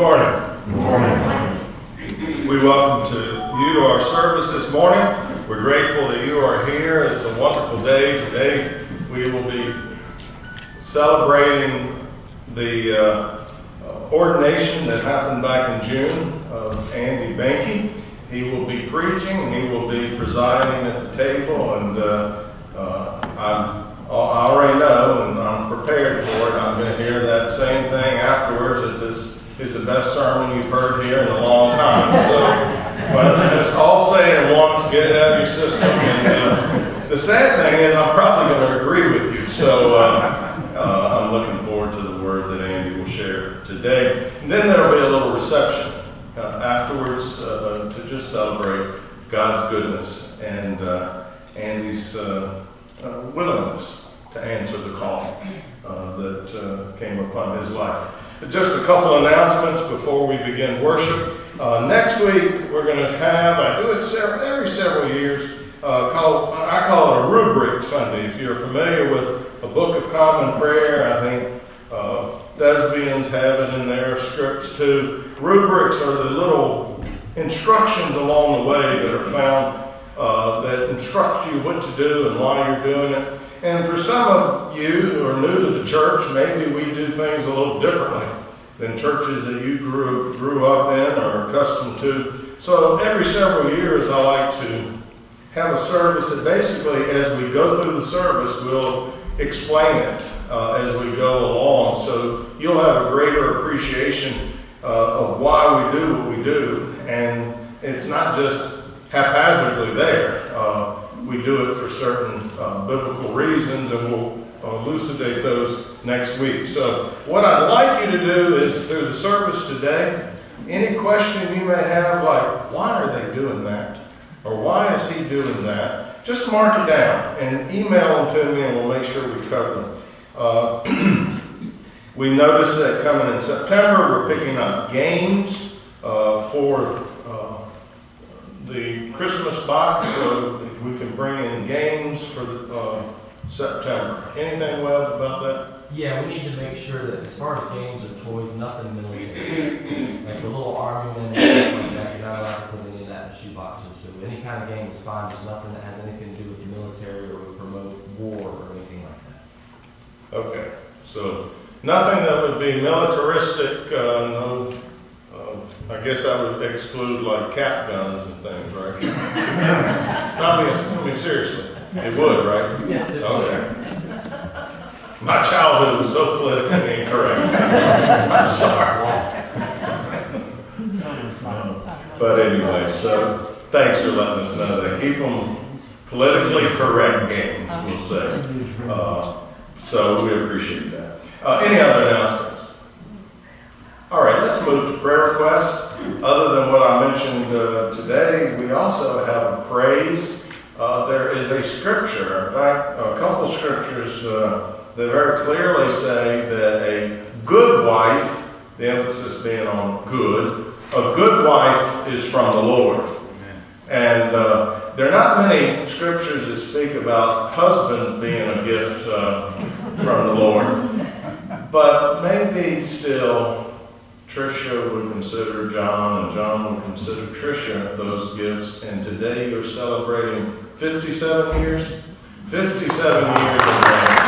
morning. Good morning. We welcome you to our service this morning. We're grateful that you are here. It's a wonderful day. Today we will be celebrating the ordination that happened back in June of Andy Banky. He will be preaching. He will be presiding at the table, and I already know, and I'm prepared for it. I'm going to hear that same thing afterwards, that this is the best sermon you've heard here in a long time. So why don't you just all say it once, get it out of your system. And the sad thing is I'm probably going to agree with you. So I'm looking forward to the word that Andy will share today. And then there will be a little reception afterwards to just celebrate God's goodness and Andy's willingness to answer the call that came upon his life. Just a couple announcements before we begin worship. Next week we're going to have, I do it every several years, I call it a rubric Sunday. If you're familiar with a Book of Common Prayer, I think Thesbians have it in their scripts too. Rubrics are the little instructions along the way that are found that instruct you what to do and why you're doing it. And for some of you who are new to the church, maybe we do things a little differently than churches that you grew up in or are accustomed to. So every several years I like to have a service that basically, as we go through the service, we'll explain it as we go along. So you'll have a greater appreciation of why we do what we do. And it's not just haphazardly there. We do it for certain biblical reasons, and we'll elucidate those next week. So what I'd like you to do is, through the service today, any question you may have, like, why are they doing that? Or why is he doing that? Just mark it down and email them to me, and we'll make sure we cover them. We noticed that coming in September, we're picking up games for the Christmas box, so we can bring in games for September. Anything, Webb, about that? Yeah, we need to make sure that as far as games or toys, nothing military. Like the little army men and stuff like that, you're not allowed to put any of that in shoe boxes. So any kind of game is fine, just nothing that has anything to do with the military or would promote war or anything like that. Okay, so nothing that would be militaristic, no. I guess I would exclude like cap guns and things, right? I mean, seriously, it would, right? Yes, it would. Okay. My childhood was so politically incorrect. I'm sorry. But anyway, so thanks for letting us know that. Keep them politically correct games, we'll say. So we appreciate that. Any other announcements? All right, let's move to prayer requests. Other than what I mentioned today, we also have a praise. There is a scripture, in fact, a couple scriptures that very clearly say that a good wife, the emphasis being on good, a good wife is from the Lord. Amen. And there are not many scriptures that speak about husbands being a gift from the Lord, but maybe still Tricia would consider John, and John would consider Tricia those gifts. And today you're celebrating 57 years? 57 years of marriage.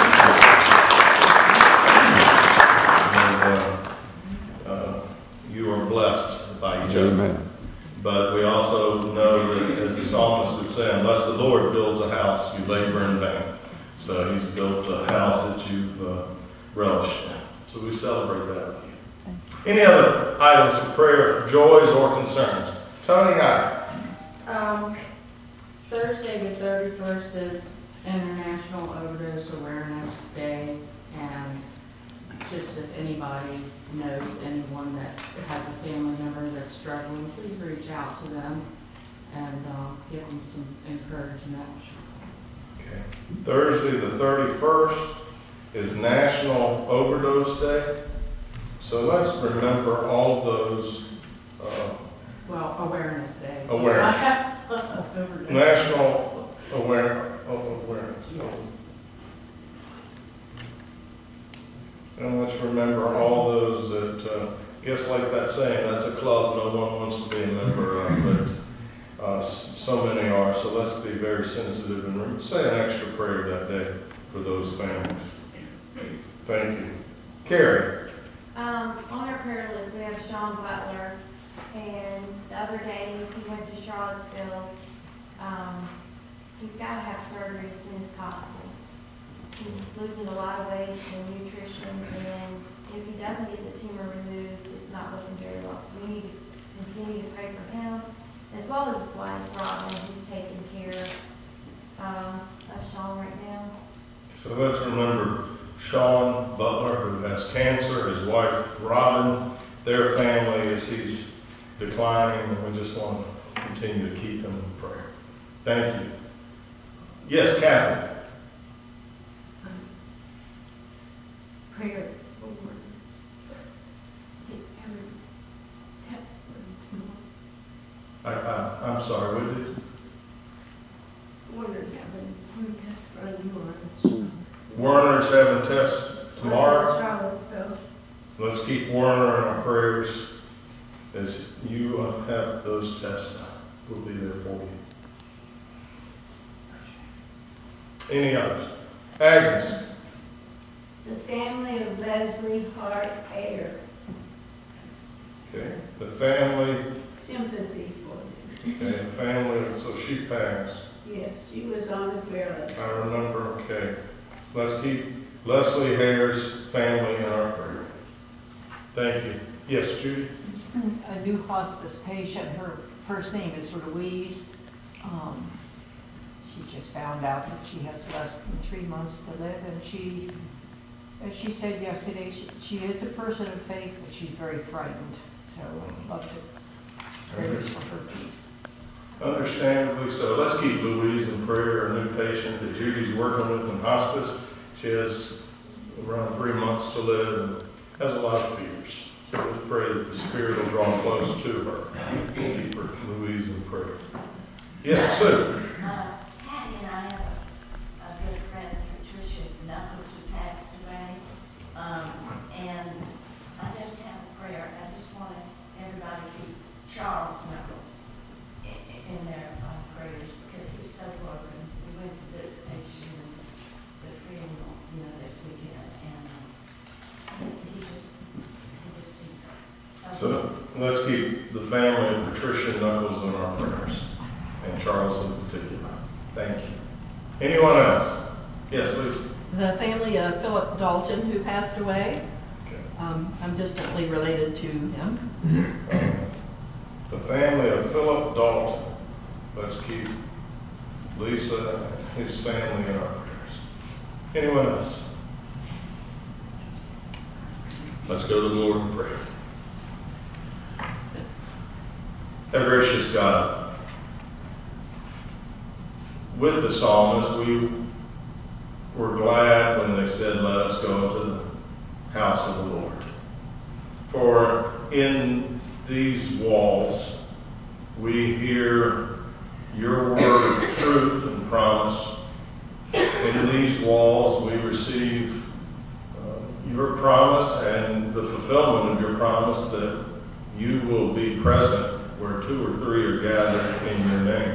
And you are blessed by each other. Amen. But we also know that, as the psalmist would say, unless the Lord builds a house, you labor in vain. So he's built a house that you've relished in. So we celebrate that with you. Any other items of prayer, joys, or concerns? Tony, Thursday the 31st is International Overdose Awareness Day, and just if anybody knows anyone that has a family member that's struggling, please reach out to them and give them some encouragement. Okay. Thursday the 31st is National Overdose Day. So let's remember all those. Awareness Day. Awareness. National awareness. Yes. And let's remember all those that, guess like that saying, understand that's a club no one wants to be a member of, but so many are. So let's be very sensitive and say an extra prayer that day for those families. Thank you. Carrie. On our prayer list, we have Sean Butler, and the other day he went to Charlottesville. He's got to have surgery as soon as possible. He's losing a lot of weight and nutrition, and if he doesn't get the tumor removed, it's not looking very well. So we need to continue to pray for him, as well as his wife, Robin, who's taking care of Sean right now. So let's remember Sean Butler, who has cancer, his wife, Robin, their family as he's declining, and we just want to continue to keep him in prayer. Thank you. Yes, Kathy. Prayers for get every test for tomorrow. I'm sorry, what did you? Warner's having some tests for tomorrow. Werner's having tests tomorrow. Charlottesville. Let's keep Werner in our prayers as you have those tests. We'll be there for you. Any others? Agnes. The family of Leslie Hart Ayer. Okay. The family. Sympathy for them. Okay. The family. So she passed. Yes, she was on the prayer list. I remember. Okay. Let's keep Leslie Hare's family in our prayer. Thank you. Yes, Judy. A new hospice patient. Her first name is Louise. She just found out that she has less than 3 months to live, and she, as she said yesterday, she is a person of faith, but she's very frightened. So I'd love to prayers for her peace. Understandably so. Let's keep Louise in prayer, a new patient that Judy's working with in hospice. She has around 3 months to live and has a lot of fears. So let's pray that the Spirit will draw close to her. Keep her, Louise, in prayer. Yes, Sue. Patty and I have a good friend, Patricia Knuckles, who passed away. And I just have a prayer. I just want everybody to keep Charles Knuckles in their prayers because he's so broken. We went to visitation and the funeral, this weekend, and he just seems So let's keep the family of Patricia Knuckles in our prayers, and Charles in particular. Thank you. Anyone else? Yes, Lisa. The family of Philip Dalton, who passed away. Okay. I'm distantly related to him. The family of Philip Dalton. Let's keep Lisa and his family in our prayers. Anyone else? Let's go to the Lord in prayer. Our gracious God, with the psalmist, we were glad when they said, "Let us go into the house of the Lord." For in these walls, we hear your word of truth and promise. In these walls, we receive your promise and the fulfillment of your promise that you will be present where 2 or 3 are gathered in your name.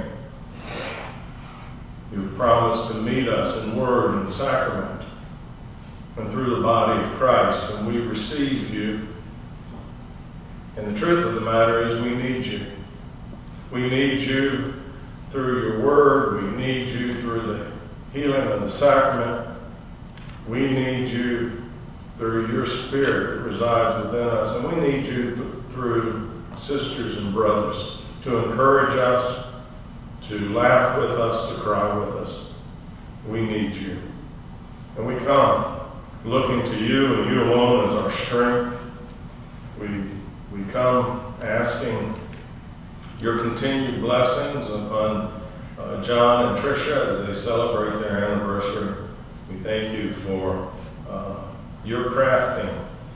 You've promised to meet us in word and sacrament and through the body of Christ, and we receive you. And the truth of the matter is we need you. We need you through your word. We need you through the healing of the sacrament. We need you through your Spirit that resides within us. And we need you through sisters and brothers to encourage us, to laugh with us, to cry with us. We need you. And we come looking to you and you alone as our strength. We come asking your continued blessings upon John and Tricia as they celebrate their anniversary. We thank you for your crafting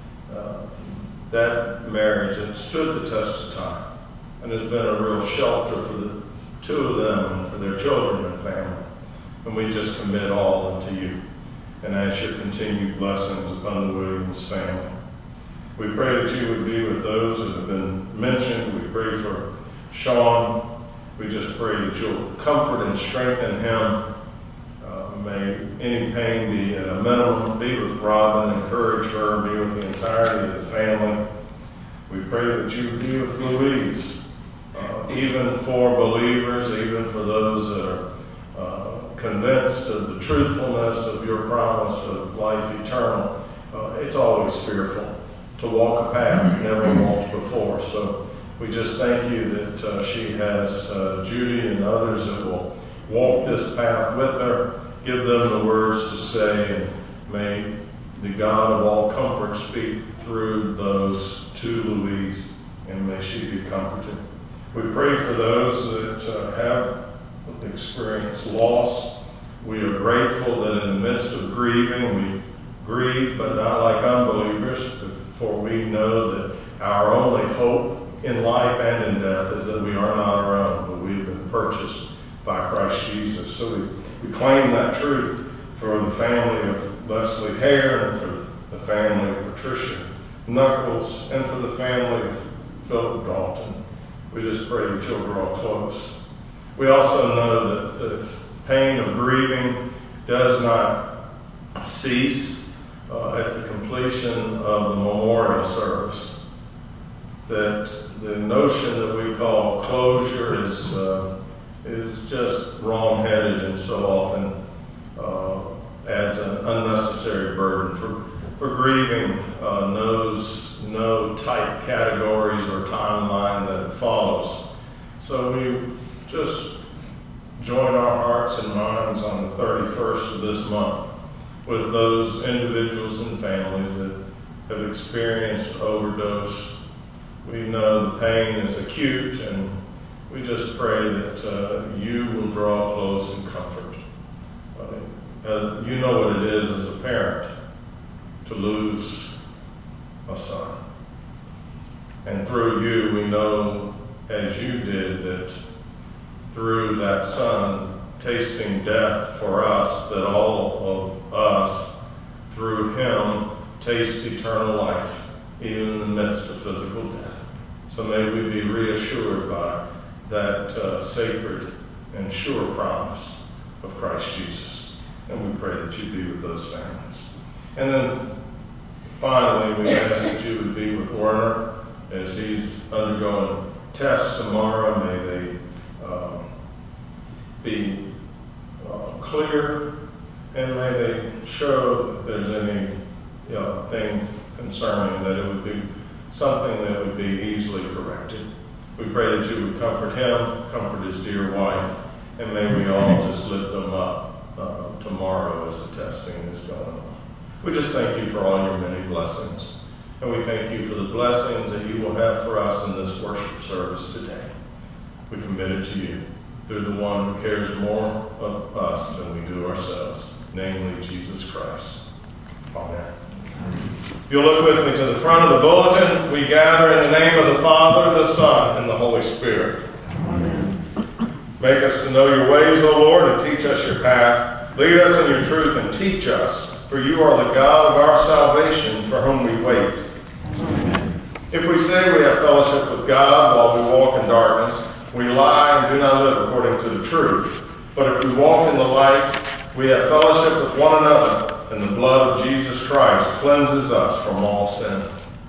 that marriage that stood the test of time and has been a real shelter for the 2 of them and for their children and family. And we just commit all unto you and ask your continued blessings upon the Williams family. We pray that you would be with those that have been mentioned. We pray for Sean. We just pray that you'll comfort and strengthen him. May any pain be at a minimum. Be with Robin, encourage her, be with the entirety of the family. We pray that you would be with Louise, even for believers, even for those that are convinced of the truthfulness of your promise of life eternal. It's always fearful to walk a path you've never walked before. So we just thank you that she has Judy and others that will walk this path with her. Give them the words to say, and may the God of all comfort speak through those to Louise, and may she be comforted. We pray for those that have experienced loss. We are grateful that in the midst of grieving, we grieve, but not like unbelievers, for we know that our only hope in life and in death is that we are not our own, but we have been purchased by Christ Jesus. So we claim that truth for the family of Leslie Hare, and for the family of Patricia Knuckles, and for the family of Philip Dalton. We just pray that you'll draw close. We also know that the pain of grieving does not cease at the completion of the memorial service. That the notion that we call closure is just wrong-headed, and so often adds an unnecessary burden. For grieving knows no tight categories or timeline that it follows. So we just join our hearts and minds on the 31st of this month with those individuals and families that have experienced overdose. We know the pain is acute, and we just pray that you will draw close and comfort. You know what it is as a parent to lose a son. And through you, we know, as you did, that through that son tasting death for us, that all of us, through him, taste eternal life, even in the midst of physical death. So may we be reassured by that sacred and sure promise of Christ Jesus. And we pray that you be with those families. And then finally, we ask that you would be with Werner as he's undergoing tests tomorrow. May they be clear, and may they show if there's any thing concerning, that it would be something that would be easily corrected. We pray that you would comfort him, comfort his dear wife, and may we all just lift them up tomorrow as the testing is going on. We just thank you for all your many blessings, and we thank you for the blessings that you will have for us in this worship service today. We commit it to you through the one who cares more of us than we do ourselves, namely Jesus Christ. Amen. If you'll look with me to the front of the bulletin, we gather in the name of the Father, the Son, and the Holy Spirit. Amen. Make us to know your ways, O Lord, and teach us your path. Lead us in your truth and teach us, for you are the God of our salvation, for whom we wait. Amen. If we say we have fellowship with God while we walk in darkness, we lie and do not live according to the truth. But if we walk in the light, we have fellowship with one another, and the blood of Jesus Christ cleanses us from all sin.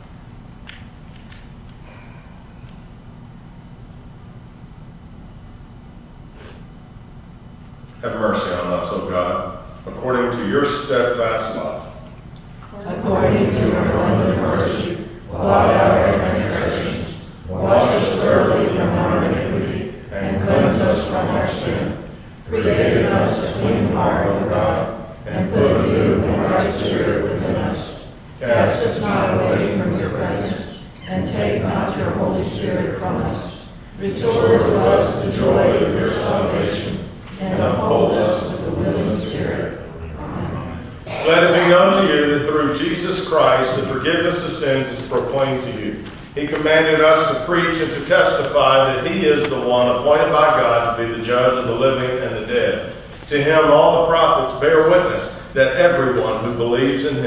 Have mercy on us, O God, according to your steadfast love. According to your abundant mercy, blot out our transgressions, wash us thoroughly from our iniquity, and cleanse us from our sin. Create in us a clean heart, O God, and put a new and right spirit within us. Cast us not away from your presence, and take not your Holy Spirit from us. Restore to us the joy of your salvation, and uphold us with a willing spirit. Amen. Let it be known to you that through Jesus Christ the forgiveness of sins is proclaimed to you. He commanded us to preach and to testify that he is the one appointed by God to be the judge of the living and the dead. To him all the prophets bear witness that everyone who believes in him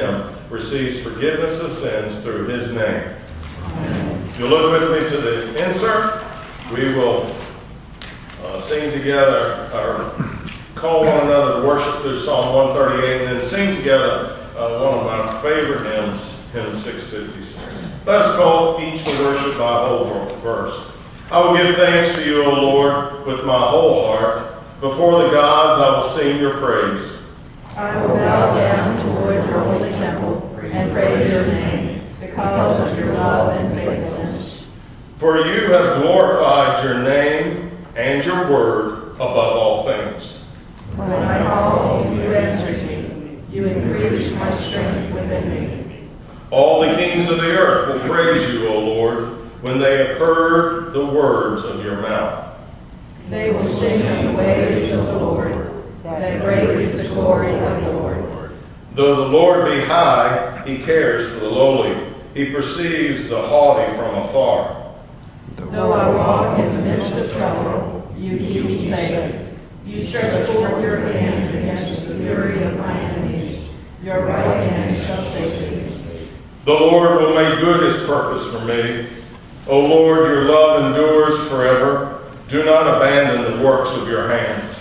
receives forgiveness of sins through his name. If you look with me to the insert, we will sing together, or call one another to worship through Psalm 138, and then sing together one of my favorite hymns, hymn 656. Let us call each to worship by whole verse. I will give thanks to you, O Lord, with my whole heart. Before the gods I will sing your praise. I will bow down toward your holy temple and praise your name because of your love and faithfulness. For you have glorified your name and your word above all things. When I call, you answer me. You increase my strength within me. All the kings of the earth will praise you, O Lord, when they have heard the words of your mouth. They will sing of the ways of the Lord, that great is the glory of the Lord. Though the Lord be high, he cares for the lowly. He perceives the haughty from afar. Though I walk in the midst of trouble, you keep me safe. You stretch forth your hand against the fury of my enemies. Your right hand shall save me. The Lord will make good his purpose for me. O Lord, your love endures forever. Do not abandon the works of your hands.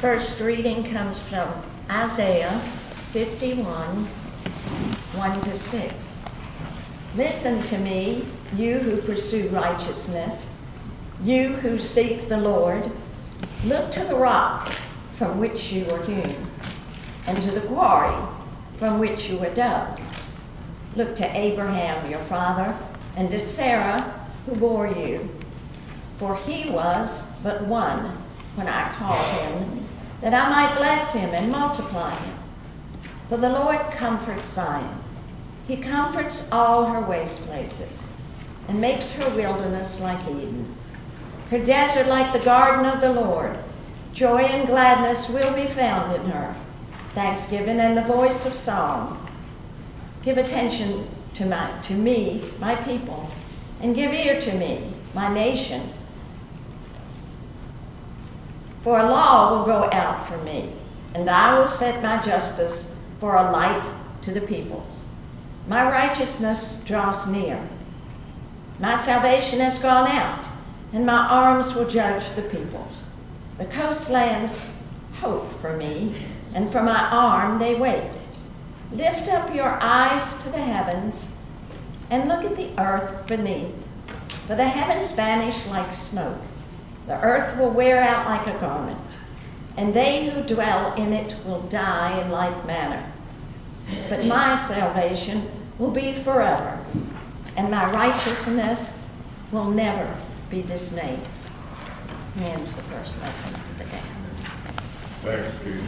First reading comes from Isaiah 51, 1-6. Listen to me, you who pursue righteousness, you who seek the Lord. Look to the rock from which you were hewn, and to the quarry from which you were dug. Look to Abraham your father, and to Sarah who bore you. For he was but one when I called him, that I might bless him and multiply him. For the Lord comforts Zion. He comforts all her waste places, and makes her wilderness like Eden, her desert like the garden of the Lord. Joy and gladness will be found in her, thanksgiving and the voice of song. Give attention to me, my people, and give ear to me, my nation. For a law will go out from me, and I will set my justice for a light to the peoples. My righteousness draws near. My salvation has gone out, and my arms will judge the peoples. The coastlands hope for me, and for my arm they wait. Lift up your eyes to the heavens, and look at the earth beneath. For the heavens vanish like smoke. The earth will wear out like a garment, and they who dwell in it will die in like manner. But my salvation will be forever, and my righteousness will never be dismayed. Ends the first lesson of the day. Thanks, Peter.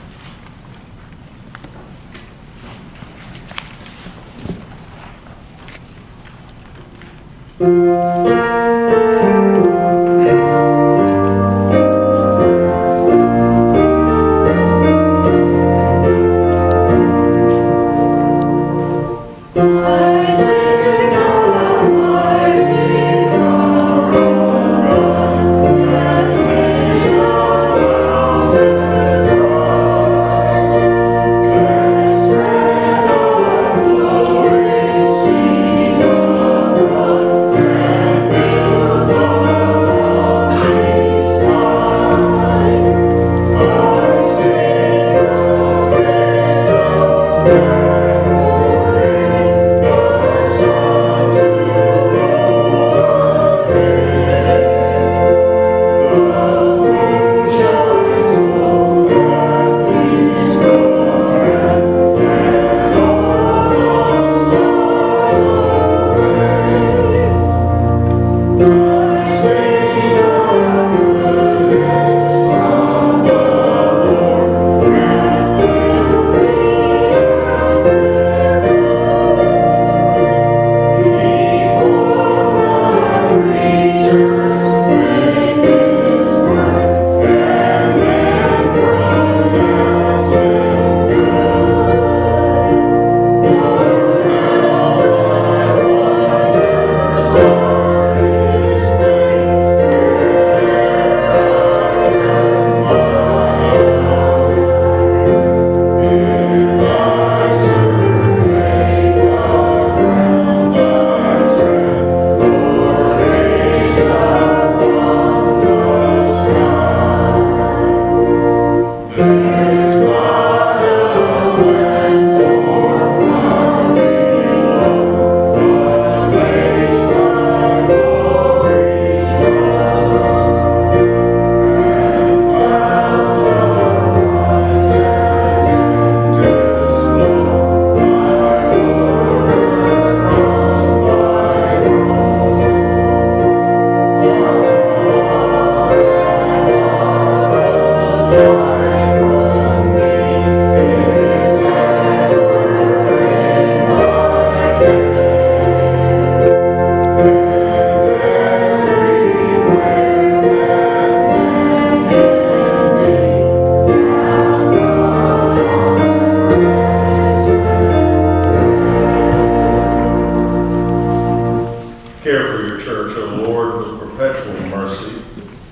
Care for your church, O Lord, with perpetual mercy.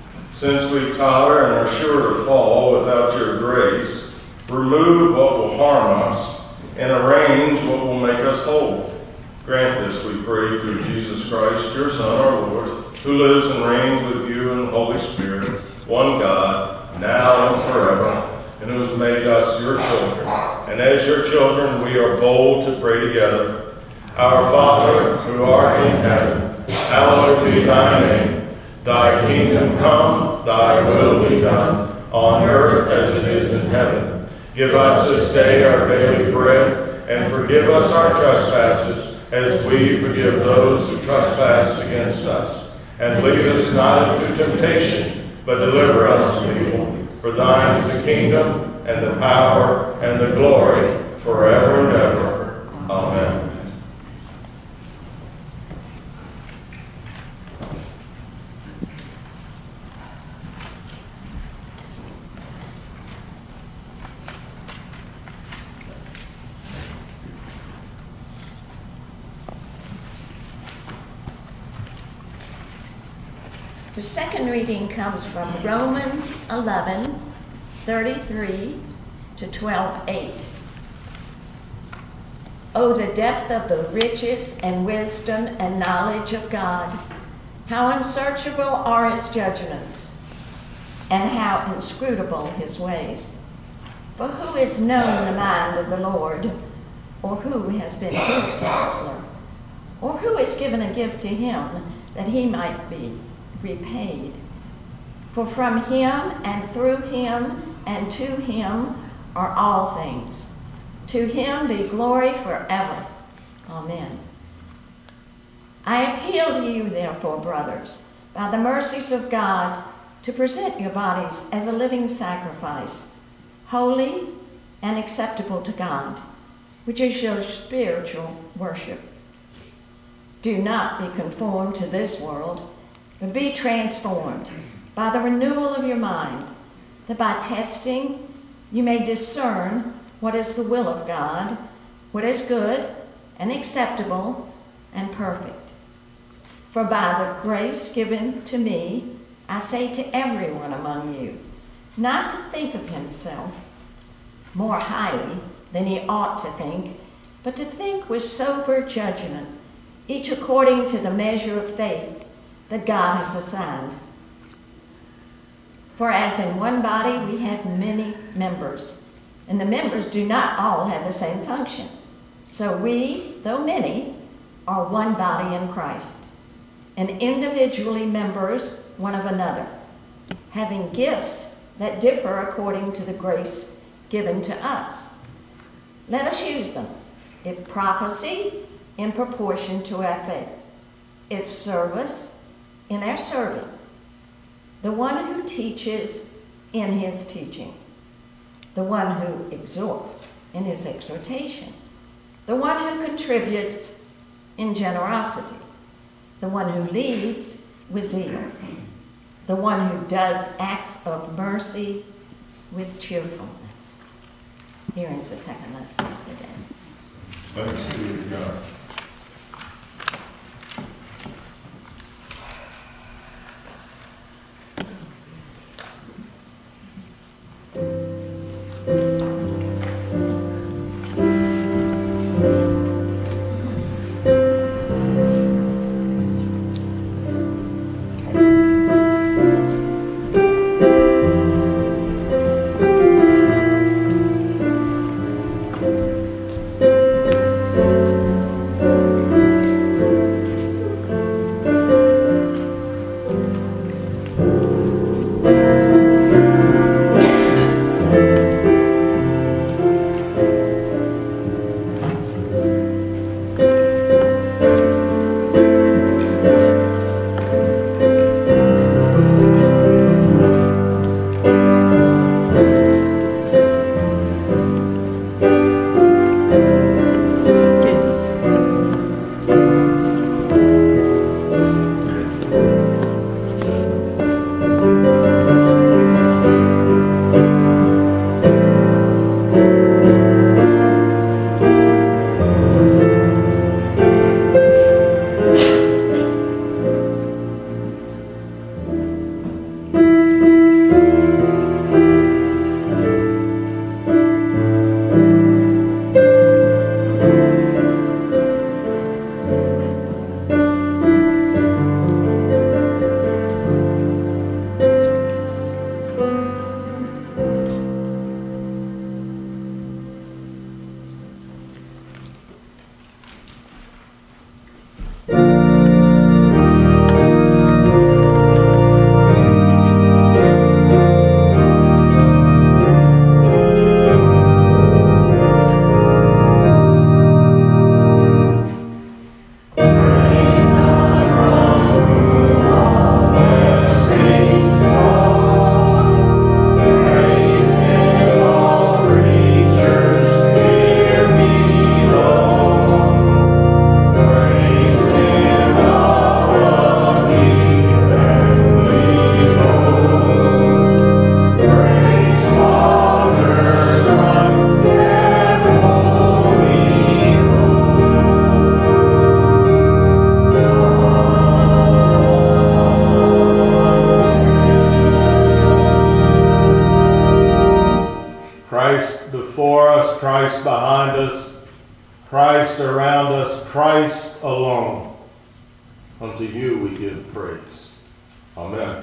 Since we totter and are sure to fall without your grace, remove what will harm us and arrange what will make us whole. Grant this, we pray, through Jesus Christ, your Son, our Lord, who lives and reigns with you in the Holy Spirit, one God, now and forever. And as your children, we are bold to pray together. Our Father, who art in heaven, hallowed be thy name. Thy kingdom come, thy will be done, on earth as it is in heaven. Give us this day our daily bread, and forgive us our trespasses, as we forgive those who trespass against us. And lead us not into temptation, but deliver us from evil. For thine is the kingdom, and the power, and the glory, forever and ever. Amen. The second reading comes from Romans 11:33 to 12:8. Oh, the depth of the riches and wisdom and knowledge of God! How unsearchable are his judgments, and how inscrutable his ways. For who has known the mind of the Lord, or who has been his counselor, or who has given a gift to him that he might be repaid? For from him and through him and to him are all things. To him be glory forever. Amen. I appeal to you, therefore, brothers, by the mercies of God, to present your bodies as a living sacrifice, holy and acceptable to God, which is your spiritual worship. Do not be conformed to this world, but be transformed by the renewal of your mind, that by testing you may discern what is the will of God, what is good and acceptable and perfect. For by the grace given to me, I say to everyone among you, not to think of himself more highly than he ought to think, but to think with sober judgment, each according to the measure of faith that God has assigned. For as in one body we have many members, and the members do not all have the same function. So we, though many, are one body in Christ, and individually members one of another, having gifts that differ according to the grace given to us. Let us use them. If prophecy, in proportion to our faith. If service, in our serving. The one who teaches, in his teaching. The one who exhorts, in his exhortation. The one who contributes, in generosity. The one who leads, with zeal. The one who does acts of mercy, with cheerfulness. Here is the second lesson of the day. Thanks be to God. Christ behind us, Christ around us, Christ alone. Unto you we give praise. Amen.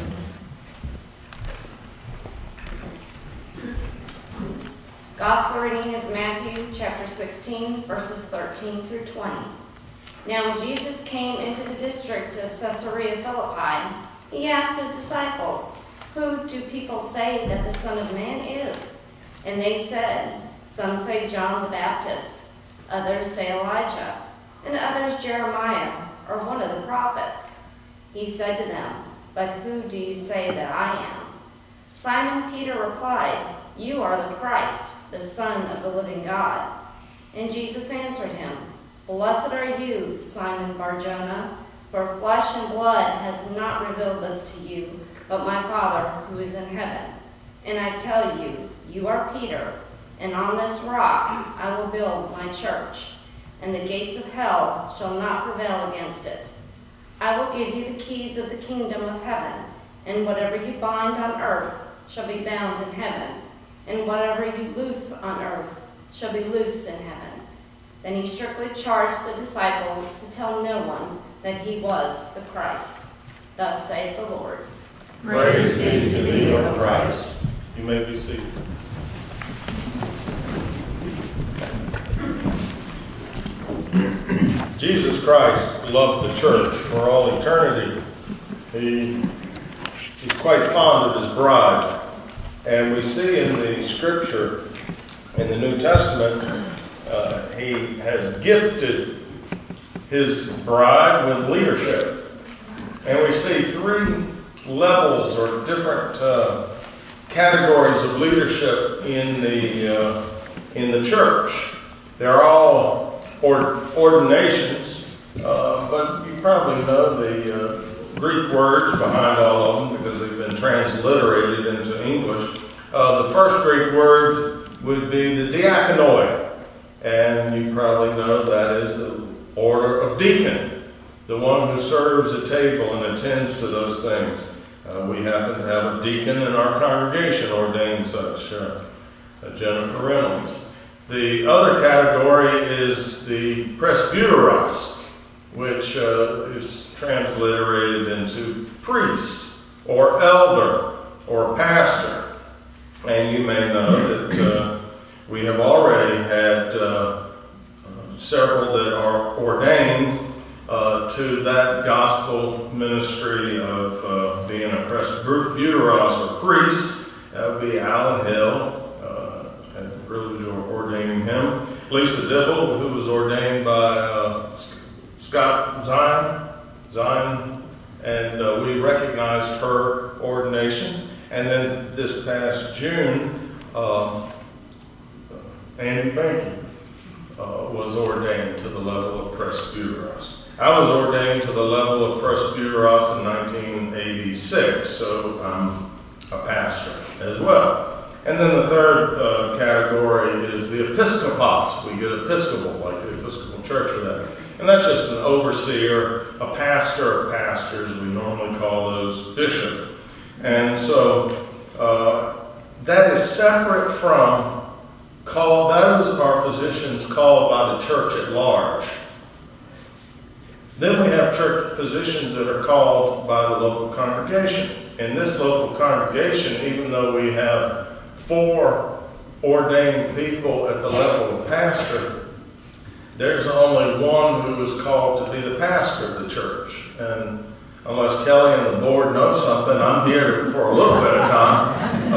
Gospel reading is Matthew chapter 16, verses 13 through 20. Now when Jesus came into the district of Caesarea Philippi, he asked his disciples, "Who do people say that the Son of Man is?" And they said, "Some say John the Baptist, others say Elijah, and others Jeremiah, or one of the prophets." He said to them, "But who do you say that I am?" Simon Peter replied, "You are the Christ, the Son of the living God." And Jesus answered him, "Blessed are you, Simon Bar-Jonah, for flesh and blood has not revealed this to you, but my Father who is in heaven. And I tell you, you are Peter, and on this rock I will build my church, and the gates of hell shall not prevail against it. I will give you the keys of the kingdom of heaven, and whatever you bind on earth shall be bound in heaven, and whatever you loose on earth shall be loosed in heaven." Then he strictly charged the disciples to tell no one that he was the Christ. Thus saith the Lord. Praise be to thee, O Christ. You may be seated. Jesus Christ loved the church for all eternity. He's quite fond of his bride. And we see in the scripture, in the New Testament, he has gifted his bride with leadership. And we see three levels or different categories of leadership in the church. They're all ordinations, but you probably know the Greek words behind all of them because they've been transliterated into English. The first Greek word would be the diakonoi, and you probably know that is the order of deacon, the one who serves a table and attends to those things. We happen to have a deacon in our congregation, ordained such, Jennifer Reynolds. The other category is the presbyteros, which is transliterated into priest or elder or pastor. And you may know that we have already had several that are ordained to that gospel ministry of being a presbyteros or priest. That would be Alan Hill. Had the privilege of ordaining him. Lisa Dibble, who was ordained by Scott Zion, and we recognized her ordination. And then this past June, Andy Banky was ordained to the level of presbyteros. I was ordained to the level of presbyteros in 1986, so I'm a pastor as well. And then the third category is the episkopos. We get episcopal, like the Episcopal Church for that. And that's just an overseer, a pastor of pastors. We normally call those bishop. And so that is separate from those are positions called by the church at large. Then we have church positions that are called by the local congregation. In this local congregation, even though we have 4 ordained people at the level of pastor, there's only one who is called to be the pastor of the church. And unless Kelly and the board know something, I'm here for a little bit of time.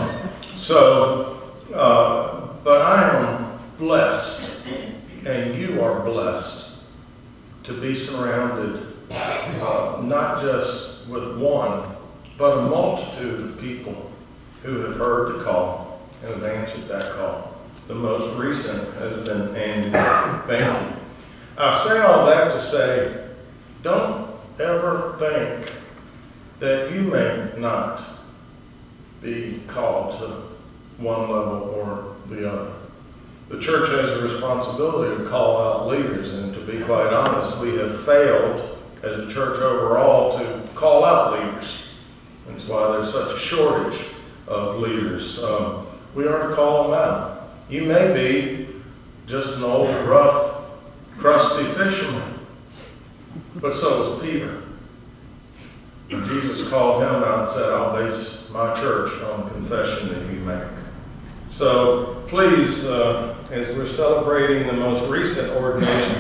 But I am blessed, and you are blessed, to be surrounded not just with one, but a multitude of people who have heard the call and have answered that call. The most recent has been Andy Banky. I say all that to say, don't ever think that you may not be called to one level or the other. The church has a responsibility to call out leaders, and to be quite honest, we have failed as a church overall to call out leaders. That's why there's such a shortage of leaders. We are to call them out. You may be just an old, rough, crusty fisherman. But so was Peter. And Jesus called him out and said, I'll base my church on the confession that you make. So please, as we're celebrating the most recent ordination,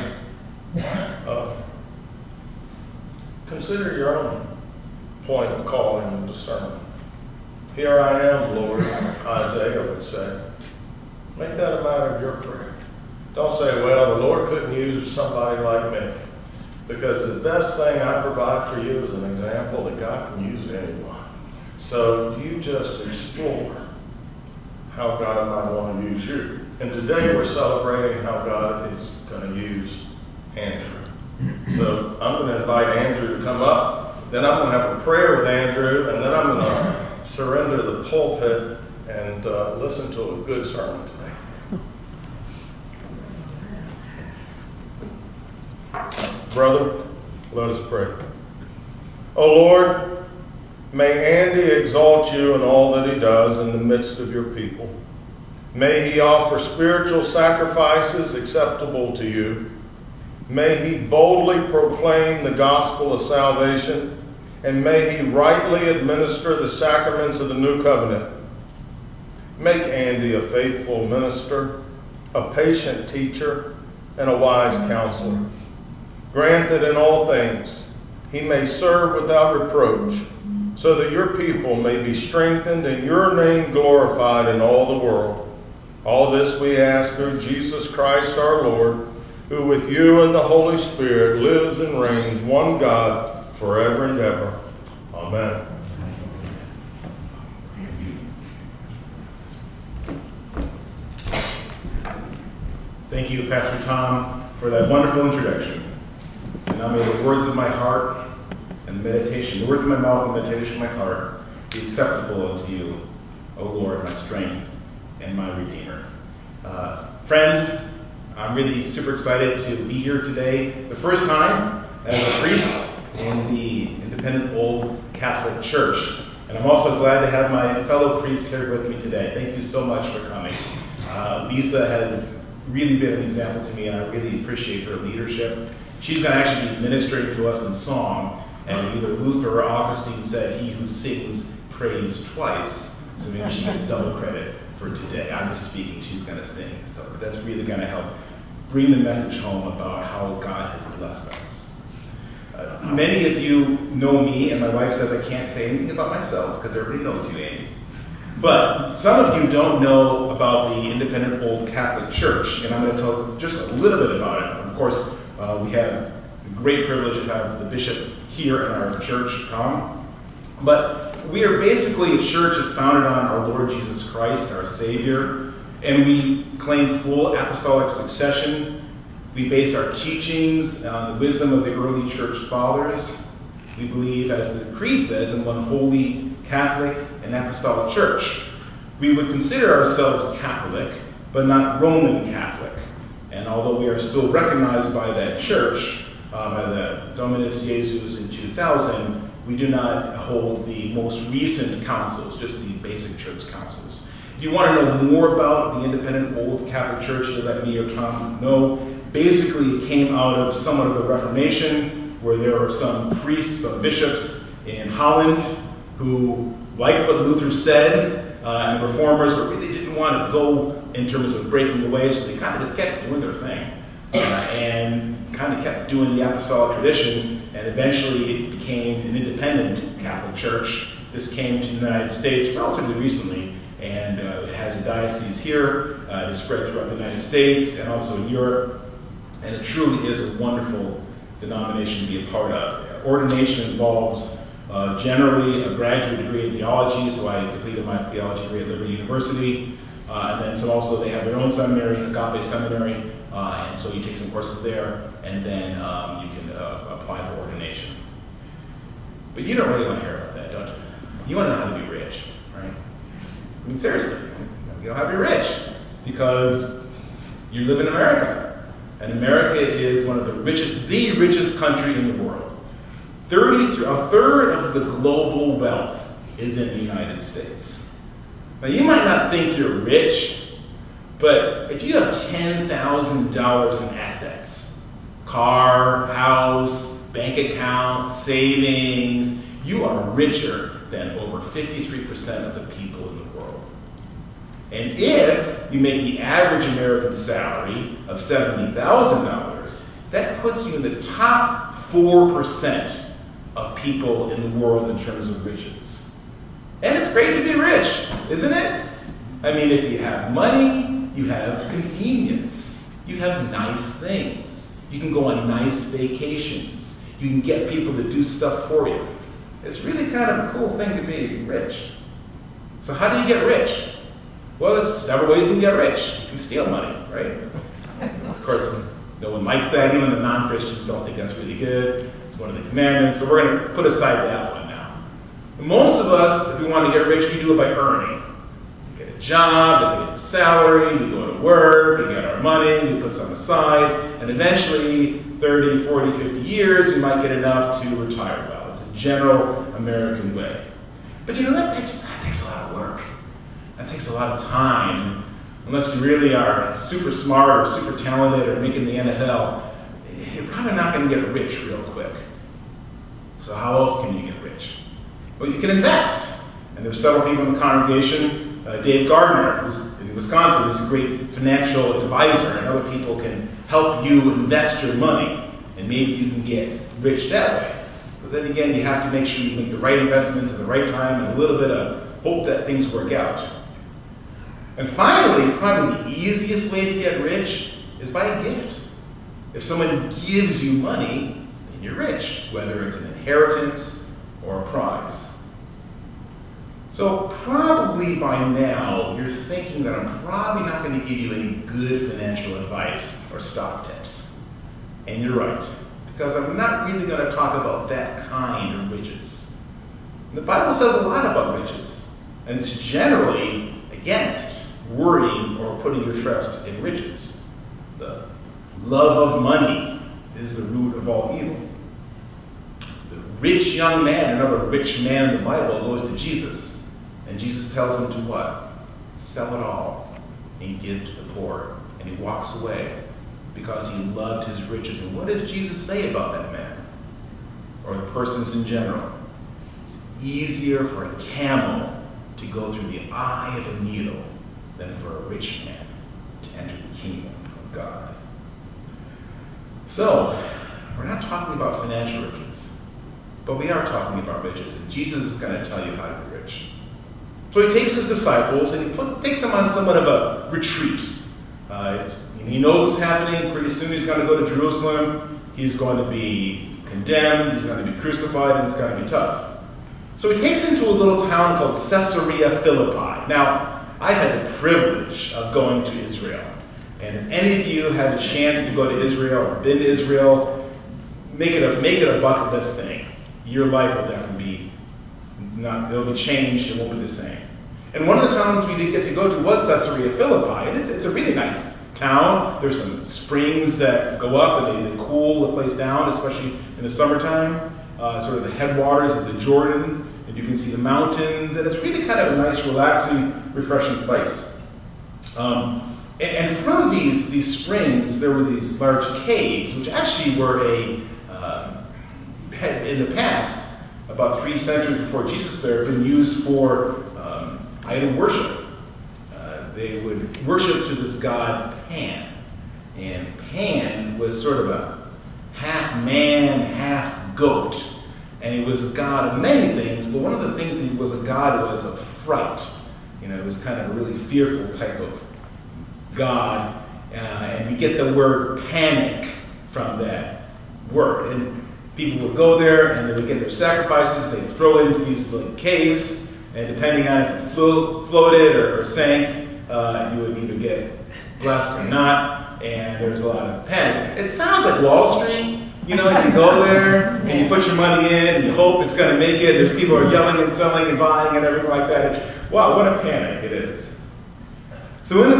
consider your own point of calling and discernment. Here I am, Lord, Isaiah would say. Make that a matter of your prayer. Don't say, well, the Lord couldn't use somebody like me. Because the best thing I provide for you is an example that God can use anyone. So you just explore how God might want to use you. And today we're celebrating how God is going to use Andrew. So I'm going to invite Andrew to come up. Then I'm going to have a prayer with Andrew. And then I'm going to surrender the pulpit and listen to a good sermon today. Brother, let us pray. O Lord, may Andy exalt you in all that he does in the midst of your people. May he offer spiritual sacrifices acceptable to you. May he boldly proclaim the gospel of salvation, and may he rightly administer the sacraments of the new covenant. Make Andy a faithful minister, a patient teacher, and a wise counselor. Grant that in all things he may serve without reproach, so that your people may be strengthened and your name glorified in all the world. All this we ask through Jesus Christ our Lord, who with you and the Holy Spirit lives and reigns, one God, forever and ever. Amen. Thank you, Pastor Tom, for that wonderful introduction. And now may the words of my heart and meditation, the words of my mouth and meditation of my heart be acceptable unto you, O Lord, my strength and my Redeemer. Friends, I'm really super excited to be here today, the first time as a priest in the Independent Old Catholic Church. And I'm also glad to have my fellow priests here with me today. Thank you so much for coming. Lisa has really been an example to me, and I really appreciate her leadership. She's going to actually be ministering to us in song, and either Luther or Augustine said, he who sings praise twice, so maybe she gets double credit for today. I'm just speaking, she's going to sing, so that's really going to help bring the message home about how God has blessed us. Many of you know me, and my wife says I can't say anything about myself, because everybody knows you, Amy. But some of you don't know about the Independent Old Catholic Church, and I'm going to tell just a little bit about it. Of course, we have the great privilege to have the bishop here in our church, Tom. But we are basically a church that's founded on our Lord Jesus Christ, our Savior, and we claim full apostolic succession. We base our teachings on the wisdom of the early church fathers. We believe, as the creed says, in one holy Catholic and apostolic church. We would consider ourselves Catholic, but not Roman Catholic. And although we are still recognized by that church, by the Dominus Jesus in 2000, we do not hold the most recent councils, just the basic church councils. If you want to know more about the Independent Old Catholic Church, you'll let me or Tom know. Basically, it came out of somewhat of the Reformation, where there were some priests, some bishops in Holland who liked what Luther said, and the reformers but really didn't want to go in terms of breaking away, so they kind of just kept doing their thing and kind of kept doing the apostolic tradition, and eventually it became an independent Catholic church. This came to the United States relatively recently, and it has a diocese here. It is spread throughout the United States and also in Europe, and it truly is a wonderful denomination to be a part of. Ordination involves generally a graduate degree in theology, so I completed my theology degree at Liberty University, and then so also they have their own seminary, Agape Seminary, and so you take some courses there, and then you can apply for ordination. But you don't really want to hear about that, don't you? You want to know how to be rich, right? I mean, seriously, you know how to be rich, because you live in America, and America is one of the richest country in the world. A third of the global wealth is in the United States. Now, you might not think you're rich, But if you have $10,000 in assets, car, house, bank account, savings, you are richer than over 53% of the people in the world. And if you make the average American salary of $70,000, that puts you in the top 4% of people in the world in terms of riches. And it's great to be rich, isn't it? I mean, if you have money, you have convenience. You have nice things. You can go on nice vacations. You can get people to do stuff for you. It's really kind of a cool thing to be rich. So how do you get rich? Well, there's several ways you can get rich. You can steal money, right? Of course, no one likes that. Even the non-Christians don't think that's really good. It's one of the commandments. So we're going to put aside that one now. Most of us, if we want to get rich, we do it by earning. We get a job that pays a salary, we go to work, we get our money, we put some aside, and eventually, 30, 40, 50 years, we might get enough to retire well. It's a general American way. But that takes a lot of work. That takes a lot of time. Unless you really are super smart or super talented or making the NFL, you're probably not going to get rich real quick. So how else can you get rich? Well, you can invest. And there's several people in the congregation. Dave Gardner, who's in Wisconsin, is a great financial advisor, and other people can help you invest your money, and maybe you can get rich that way. But then again, you have to make sure you make the right investments at the right time and a little bit of hope that things work out. And finally, probably the easiest way to get rich is by a gift. If someone gives you money, then you're rich, whether it's an inheritance or a prize. So probably by now, you're thinking that I'm probably not going to give you any good financial advice or stock tips. And you're right, because I'm not really going to talk about that kind of riches. The Bible says a lot about riches, and it's generally against worrying or putting your trust in riches. The love of money is the root of all evil. The rich young man, another rich man in the Bible, goes to Jesus. And Jesus tells him to what? Sell it all and give to the poor. And he walks away because he loved his riches. And what does Jesus say about that man? Or the persons in general? It's easier for a camel to go through the eye of a needle than for a rich man to enter the kingdom of God. So, we're not talking about financial riches, but we are talking about riches. And Jesus is going to tell you how to be rich. So he takes his disciples and he takes them on somewhat of a retreat. He knows what's happening. Pretty soon he's going to go to Jerusalem. He's going to be condemned. He's going to be crucified, and it's going to be tough. So he takes them to a little town called Caesarea Philippi. Now, I've had the privilege of going to Israel. And if any of you had a chance to go to Israel or been to Israel, make it a bucket list thing. Your life will definitely be it'll be changed. It won't be the same. And one of the towns we did get to go to was Caesarea Philippi, and it's a really nice town. There's some springs that go up and they cool the place down, especially in the summertime. Sort of the headwaters of the Jordan, and you can see the mountains, and it's really kind of a nice, relaxing, refreshing place. And from these springs, there were these large caves, which actually were in the past, about 3 centuries before Jesus there, had been used for idol worship. They would worship to this god Pan. And Pan was sort of a half man, half goat. And he was a god of many things, but one of the things that he was a god was of fright. It was kind of a really fearful type of god. And we get the word panic from that word. And people would go there and they would get their sacrifices. They'd throw into these little caves. And depending on if it floated or sank, you would either get blessed or not. And there was a lot of panic. It sounds like Wall Street. You go there and you put your money in and you hope it's going to make it. There's people who are yelling and selling and buying and everything like that. Wow, what a panic it is. So in the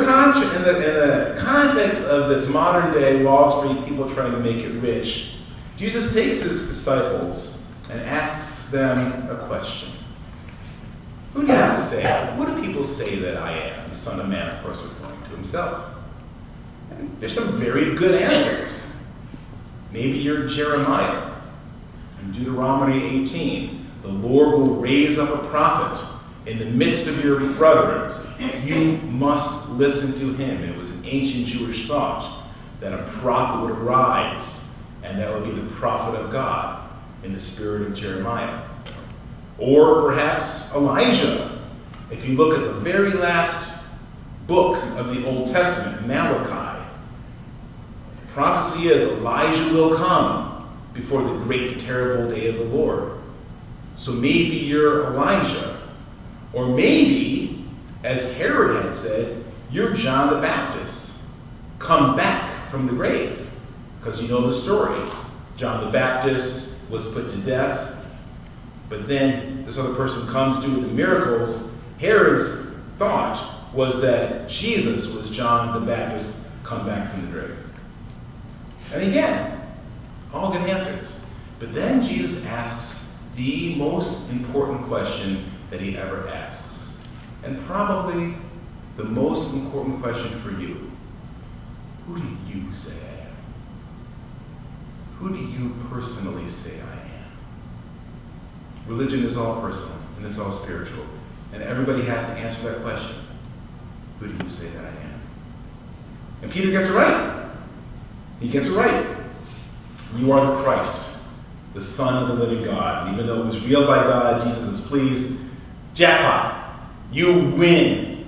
context of this modern day Wall Street, people trying to make it rich, Jesus takes his disciples and asks them a question. Who do you say say? What do people say that I am? The Son of Man, of course, referring to himself. And there's some very good answers. Maybe you're Jeremiah. In Deuteronomy 18, the Lord will raise up a prophet in the midst of your brothers. You must listen to him. It was an ancient Jewish thought that a prophet would arise, and that would be the prophet of God in the spirit of Jeremiah. Or perhaps Elijah. If you look at the very last book of the Old Testament, Malachi, the prophecy is Elijah will come before the great and terrible day of the Lord. So maybe you're Elijah. Or maybe, as Herod had said, you're John the Baptist. Come back from the grave. Because you know the story. John the Baptist was put to death. But then this other person comes doing the miracles. Herod's thought was that Jesus was John the Baptist come back from the grave. And again, all good answers. But then Jesus asks the most important question that he ever asks. And probably the most important question for you. Who do you say I am? Who do you personally say I am? Religion is all personal, and it's all spiritual. And everybody has to answer that question. Who do you say that I am? And Peter gets it right. He gets it right. You are the Christ, the Son of the living God. And even though it was revealed by God, Jesus is pleased. Jackpot. You win.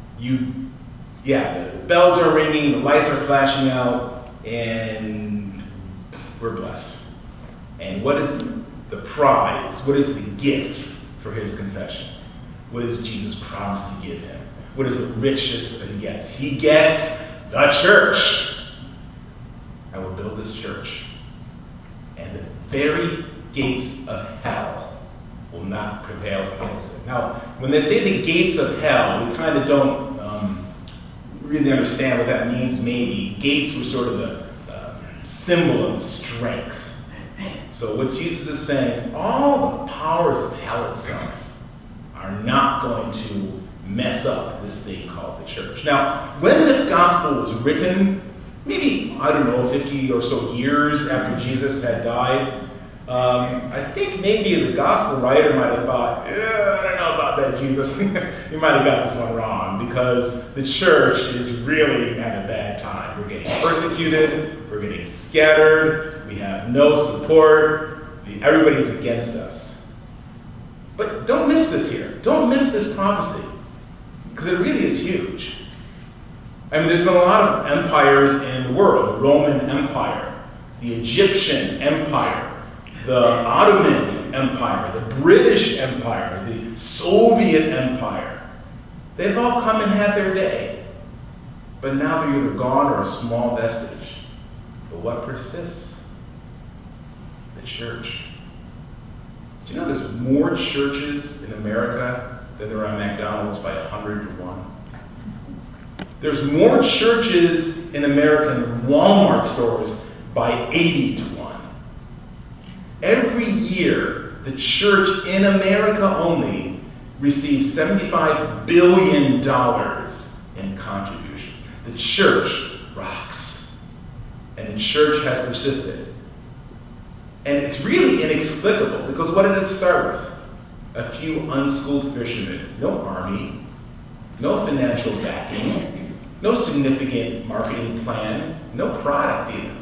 The bells are ringing, the lights are flashing out, and we're blessed. And what is the prize? What is the gift for his confession? What does Jesus promise to give him? What is the richest that he gets? He gets the church. I will build this church, and the very gates of hell will not prevail against it. Now, when they say the gates of hell, we kind of don't really understand what that means. Maybe gates were sort of the symbol of strength. So what Jesus is saying, all the powers of hell itself are not going to mess up this thing called the church. Now, when this gospel was written, maybe, 50 or so years after Jesus had died, I think maybe the gospel writer might have thought, I don't know about that, Jesus. You might have got this one wrong, because the church is really at a bad time. We're getting persecuted, we're getting scattered, we have no support, everybody's against us. But don't miss this here. Don't miss this prophecy, because it really is huge. I mean, there's been a lot of empires in the world. The Roman Empire, the Egyptian Empire, the Ottoman Empire, the British Empire, the Soviet Empire. They've all come and had their day. But now they're either gone or a small vestige. But what persists? The church. Do you know there's more churches in America than there are McDonald's by 100 to 1? There's more churches in America than Walmart stores by 80 to 1. Every year, the church in America only receives $75 billion in contribution. The church rocks. And the church has persisted. And it's really inexplicable, because what did it start with? A few unschooled fishermen. No army. No financial backing. No significant marketing plan. No product even.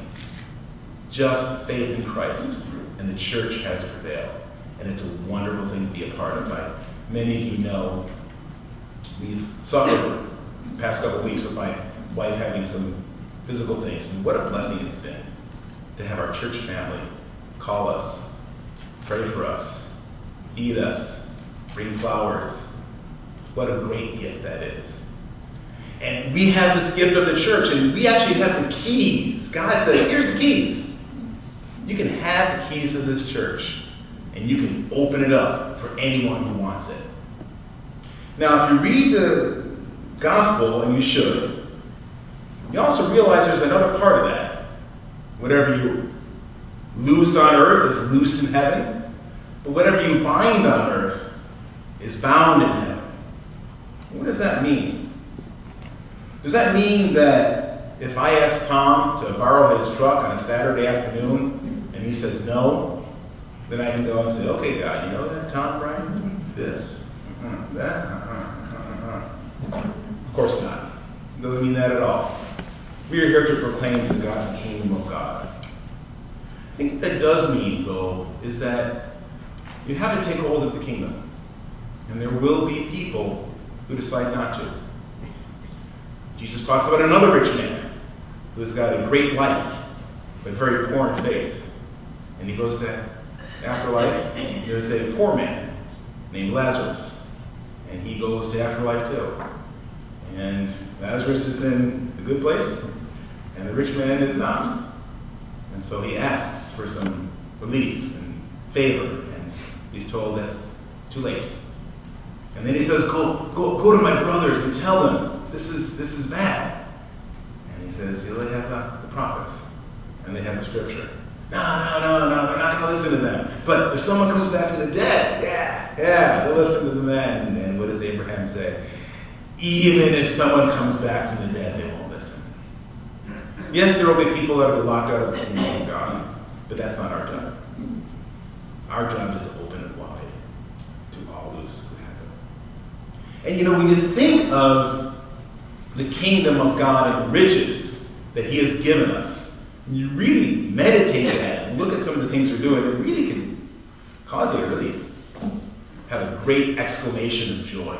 Just faith in Christ. And the church has prevailed. And it's a wonderful thing to be a part of. Many of you know, we've suffered the past couple of weeks with my wife having some physical things. And what a blessing it's been to have our church family call us, pray for us, feed us, bring flowers. What a great gift that is. And we have this gift of the church, and we actually have the keys. God says, here's the keys. You can have the keys to this church, and you can open it up for anyone who wants it. Now, if you read the gospel, and you should, you also realize there's another part of that. Whatever you loose on earth is loosed in heaven, but whatever you bind on earth is bound in heaven. What does that mean? Does that mean that if I ask Tom to borrow his truck on a Saturday afternoon and he says no, then I can go and say, okay, God, you know that, Tom, Brian? This, that, Of course not. It doesn't mean that at all. We are here to proclaim to God the kingdom of God. I think what that does mean, though, is that you have to take hold of the kingdom. And there will be people who decide not to. Jesus talks about another rich man who has got a great life, but very poor in faith. And he goes to afterlife. There's a poor man named Lazarus. And he goes to afterlife too. And Lazarus is in a good place, and the rich man is not. And so he asks for some relief and favor, and he's told that's too late. And then he says, go to my brothers and tell them this is bad. And he says, they have the prophets, and they have the scripture. No, they're not going to listen to them. But if someone comes back from the dead, yeah, they'll listen to them then. And what does Abraham say? Even if someone comes back from the dead, they won't listen. Yes, there will be people that will be locked out of the kingdom of God, but that's not our job. Our job is to open it wide to all those who have it. And when you think of the kingdom of God and the riches that He has given us, and you really meditate on that and look at some of the things we're doing, it really can cause you to really have a great exclamation of joy.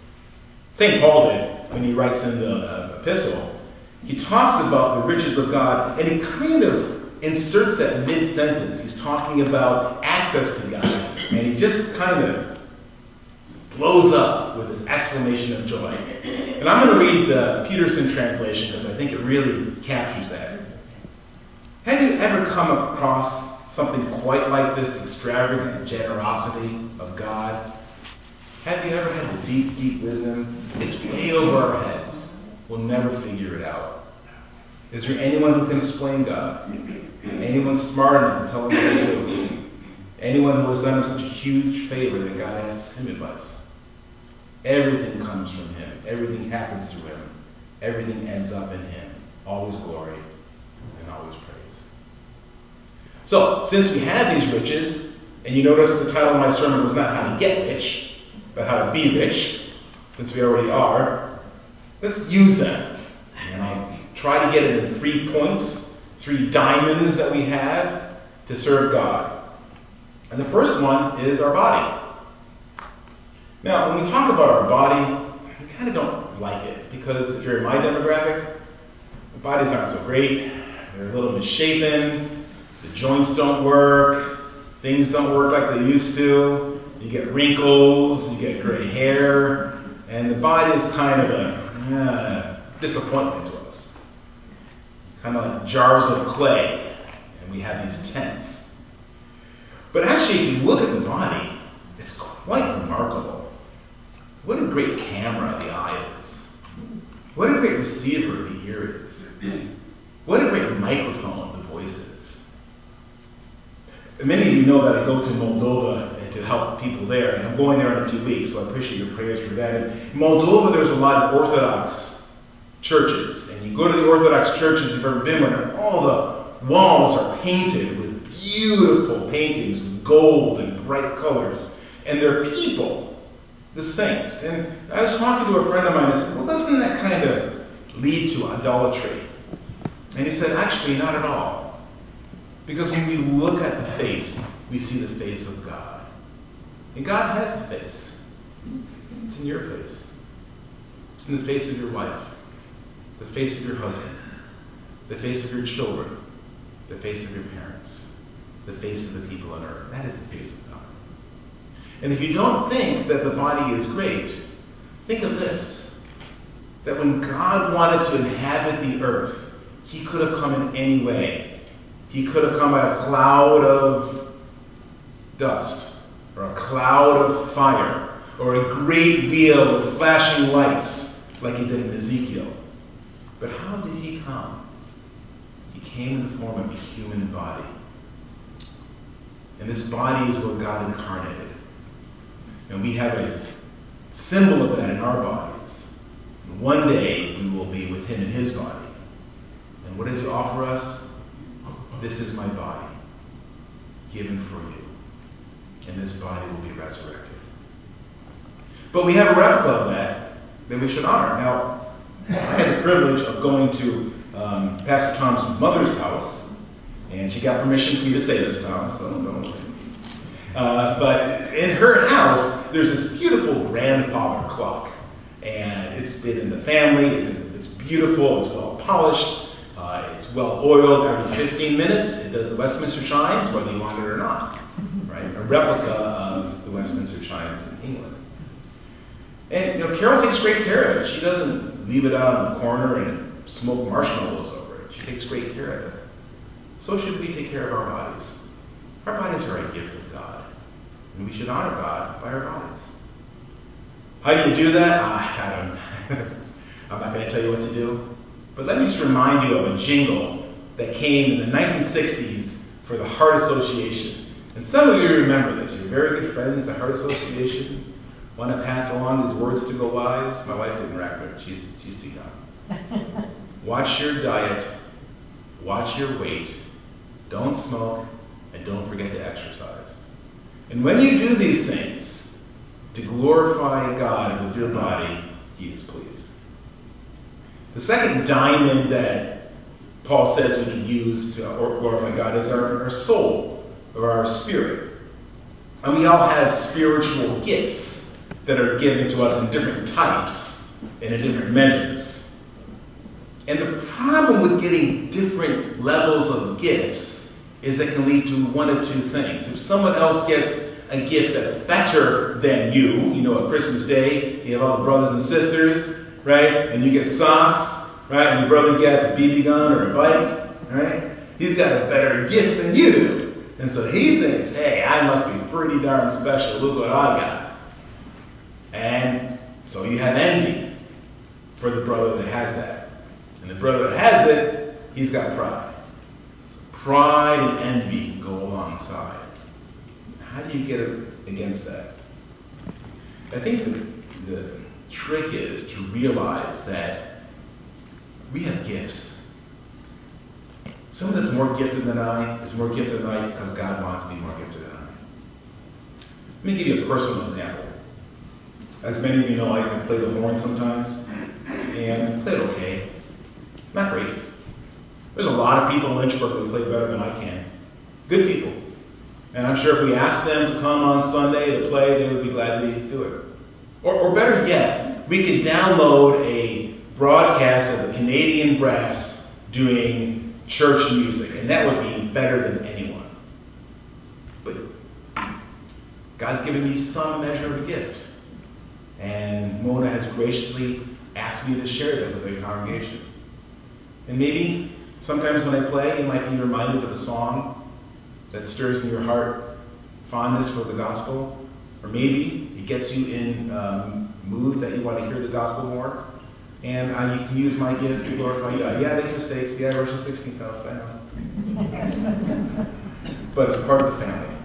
St. Paul did when he writes in the epistle. He talks about the riches of God, and he kind of inserts that mid-sentence. He's talking about access to God, and he just kind of blows up with this exclamation of joy. And I'm going to read the Peterson translation because I think it really captures that. Have you ever come across something quite like this extravagant generosity of God? Have you ever had the deep, deep wisdom? It's way over our heads. We'll never figure it out. Is there anyone who can explain God? Anyone smart enough to tell him what to do? Anyone who has done him such a huge favor that God asks him advice? Everything comes from Him. Everything happens through Him. Everything ends up in Him. Always glory and always praise. So, since we have these riches, and you notice the title of my sermon was not how to get rich, but how to be rich, since we already are, let's use them. And I'll try to get it in 3 points, 3 diamonds that we have to serve God. And the first one is our body. Now, when we talk about our body, we kind of don't like it, because if you're in my demographic, the bodies aren't so great. They're a little misshapen. The joints don't work. Things don't work like they used to. You get wrinkles, you get gray hair, and the body is kind of a disappointment to us. Kind of like jars of clay, and we have these tents. But actually, if you look at the body, it's quite remarkable. What a great camera the eye is. What a great receiver the ear is. What a great microphone the voice is. Many of you know that I go to Moldova to help people there, and I'm going there in a few weeks, so I appreciate your prayers for that. In Moldova, there's a lot of Orthodox churches, and you go to the Orthodox churches, if you've ever been one, and all the walls are painted with beautiful paintings with gold and bright colors, and they're people. The saints. And I was talking to a friend of mine and said, well, doesn't that kind of lead to idolatry? And he said, actually, not at all. Because when we look at the face, we see the face of God. And God has a face. It's in your face. It's in the face of your wife, the face of your husband, the face of your children, the face of your parents, the face of the people on earth. That is the face of God. And if you don't think that the body is great, think of this. That when God wanted to inhabit the earth, He could have come in any way. He could have come by a cloud of dust, or a cloud of fire, or a great wheel with flashing lights, like He did in Ezekiel. But how did He come? He came in the form of a human body. And this body is what God incarnated. And we have a symbol of that in our bodies. One day we will be with him in his body. And what does he offer us? This is my body, given for you. And this body will be resurrected. But we have a replica of that we should honor. Now, I had the privilege of going to Pastor Tom's mother's house, and she got permission for me to say this now, so don't. But in her house, there's this beautiful grandfather clock, and it's been in the family. It's beautiful. It's well polished. It's well oiled. Every 15 minutes, it does the Westminster chimes, whether you want it or not. Right? A replica of the Westminster chimes in England. And Carol takes great care of it. She doesn't leave it out in the corner and smoke marshmallows over it. She takes great care of it. So should we take care of our bodies. Our bodies are a gift of God. And we should honor God by our bodies. How do you do that? I don't know. I'm not going to tell you what to do. But let me just remind you of a jingle that came in the 1960s for the Heart Association. And some of you remember this. You're very good friends, the Heart Association. Want to pass along these words to go wise? My wife didn't wrap it. She's too young. Watch your diet. Watch your weight. Don't smoke. And don't forget to exercise. And when you do these things to glorify God with your body, he is pleased. The second diamond that Paul says we can use to glorify God is our soul, or our spirit. And we all have spiritual gifts that are given to us in different types and in different measures. And the problem with getting different levels of gifts is it can lead to one of two things. If someone else gets a gift that's better than you, at Christmas Day, you have all the brothers and sisters, right? And you get socks, right? And your brother gets a BB gun or a bike, right? He's got a better gift than you do. And so he thinks, hey, I must be pretty darn special. Look what I got. And so you have envy for the brother that has that. And the brother that has it, he's got pride. So pride and envy can go alongside. How do you get against that? I think the trick is to realize that we have gifts. Someone that's more gifted than I is more gifted than I because God wants to be more gifted than I. Let me give you a personal example. As many of you know, I play the horn sometimes, and I play it okay. Not great. There's a lot of people in Lynchburg who play better than I can. Good people. And I'm sure if we asked them to come on Sunday to play, they would be glad to do it. Or better yet, we could download a broadcast of the Canadian Brass doing church music, and that would be better than anyone. But God's given me some measure of a gift. And Mona has graciously asked me to share that with the congregation. And maybe sometimes when I play, you might be reminded of a song that stirs in your heart fondness for the gospel. Or maybe it gets you in mood that you want to hear the gospel more. And you can use my gift to glorify God. Yeah, there's mistakes. Yeah, I rush the 16th house. I know. But it's part of the family.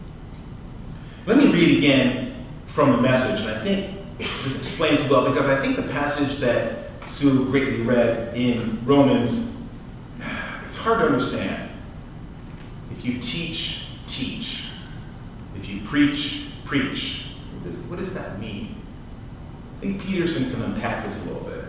Let me read again from the Message. And I think this explains well, because I think the passage that Sue greatly read in Romans, it's hard to understand. If you teach, teach. If you preach, preach. What does that mean? I think Peterson can unpack this a little bit.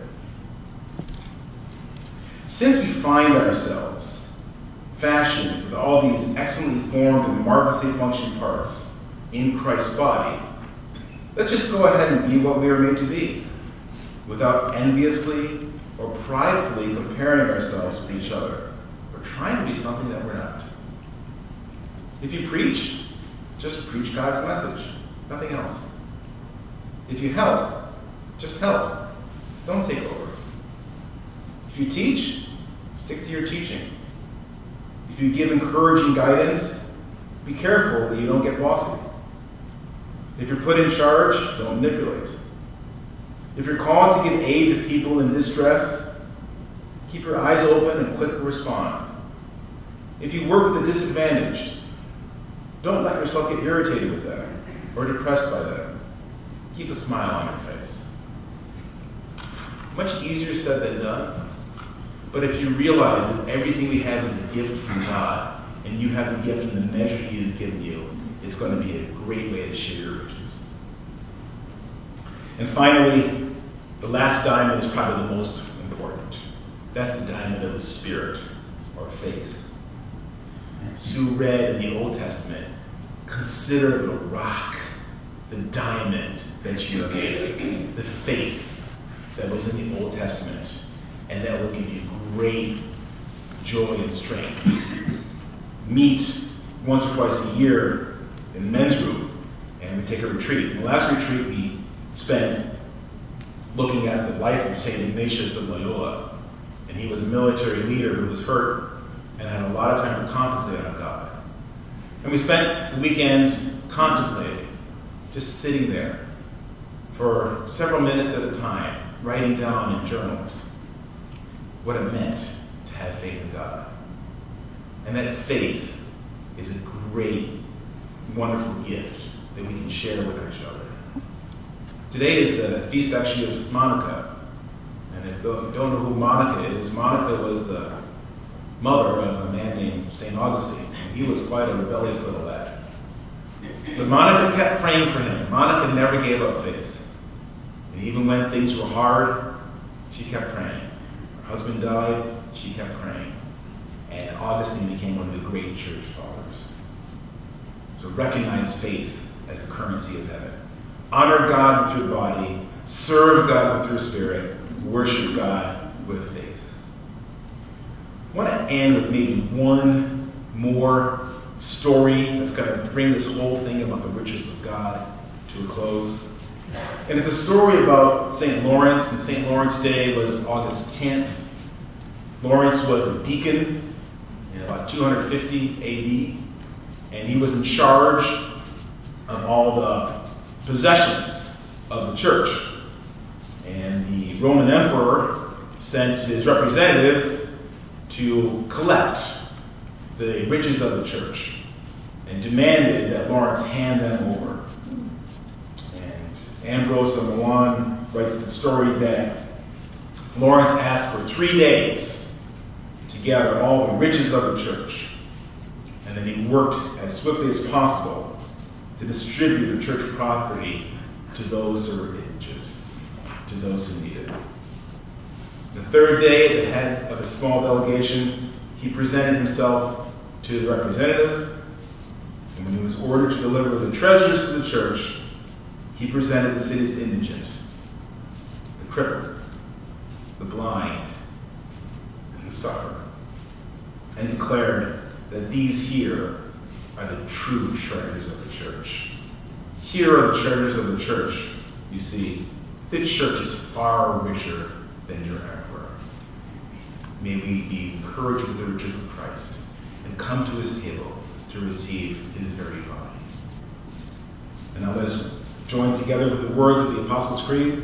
Since we find ourselves fashioned with all these excellently formed and marvelously functioning parts in Christ's body, let's just go ahead and be what we are made to be, without enviously or pridefully comparing ourselves with each other, or trying to be something that we're not. If you preach, just preach God's message, nothing else. If you help, just help. Don't take over. If you teach, stick to your teaching. If you give encouraging guidance, be careful that you don't get bossy. If you're put in charge, don't manipulate. If you're called to give aid to people in distress, keep your eyes open and quick to respond. If you work with the disadvantaged, don't let yourself get irritated with them or depressed by them. Keep a smile on your face. Much easier said than done. But if you realize that everything we have is a gift from God, and you have the gift in the measure He has given you, it's going to be a great way to share your riches. And finally, the last diamond is probably the most important. That's the diamond of the Spirit, or faith. Sue read in the Old Testament, consider the rock, the diamond that you have made, the faith that was in the Old Testament, and that will give you great joy and strength. Meet once or twice a year in the men's group, and we take a retreat. In the last retreat, we spent looking at the life of St. Ignatius of Loyola, and he was a military leader who was hurt and had a lot of time to contemplate on God. And we spent the weekend contemplating, just sitting there for several minutes at a time, writing down in journals what it meant to have faith in God. And that faith is a great, wonderful gift that we can share with each other. Today is the feast actually of Monica. And if you don't know who Monica is, Monica was the mother of a man named St. Augustine. And he was quite a rebellious little lad. But Monica kept praying for him. Monica never gave up faith. And even when things were hard, she kept praying. Her husband died, she kept praying. And Augustine became one of the great church fathers. So recognize faith as the currency of heaven. Honor God with your body, serve God with your spirit, worship God with faith. I want to end with maybe one more story that's going to bring this whole thing about the riches of God to a close. And it's a story about St. Lawrence, and St. Lawrence Day was August 10th. Lawrence was a deacon in about 250 AD, and he was in charge of all the possessions of the church. And the Roman emperor sent his representative to collect the riches of the church and demanded that Lawrence hand them over. And Ambrose of Milan writes the story that Lawrence asked for 3 days to gather all the riches of the church, and then he worked as swiftly as possible to distribute the church property to those who were indigent, to those who needed it. The 3rd day, at the head of a small delegation, he presented himself to the representative, and when he was ordered to deliver the treasures to the church, he presented the city's indigent, the crippled, the blind, and the sufferer, and declared that these here are the true treasures of the church. Here are the treasures of the church. You see, the church is far richer than your emperor. May we be encouraged with the riches of Christ and come to his table to receive his very body. And now let us join together with the words of the Apostles' Creed.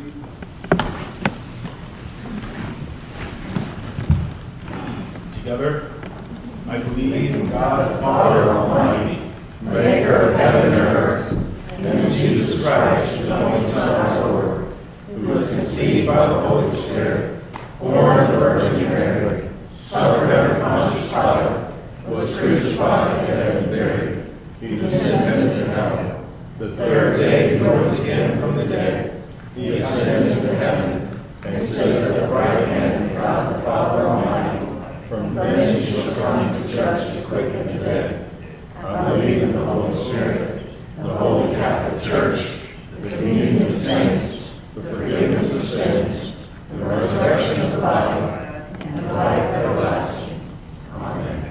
Together, I believe in God the Father Almighty, maker of heaven and earth, and in Jesus Christ, his only Son, our Lord, who was conceived by the Holy Spirit, born of the Virgin Mary, suffered under Pontius Pilate, was crucified, dead, and buried. He descended into hell. The 3rd day he rose again from the dead. He ascended into heaven, and sits at the right hand of God the Father Almighty. From thence he shall come to judge the quick and the dead. I believe in the Holy Spirit, the Holy Catholic Church, the communion of saints, the forgiveness of sins, the resurrection of the body, and life everlasting. Amen.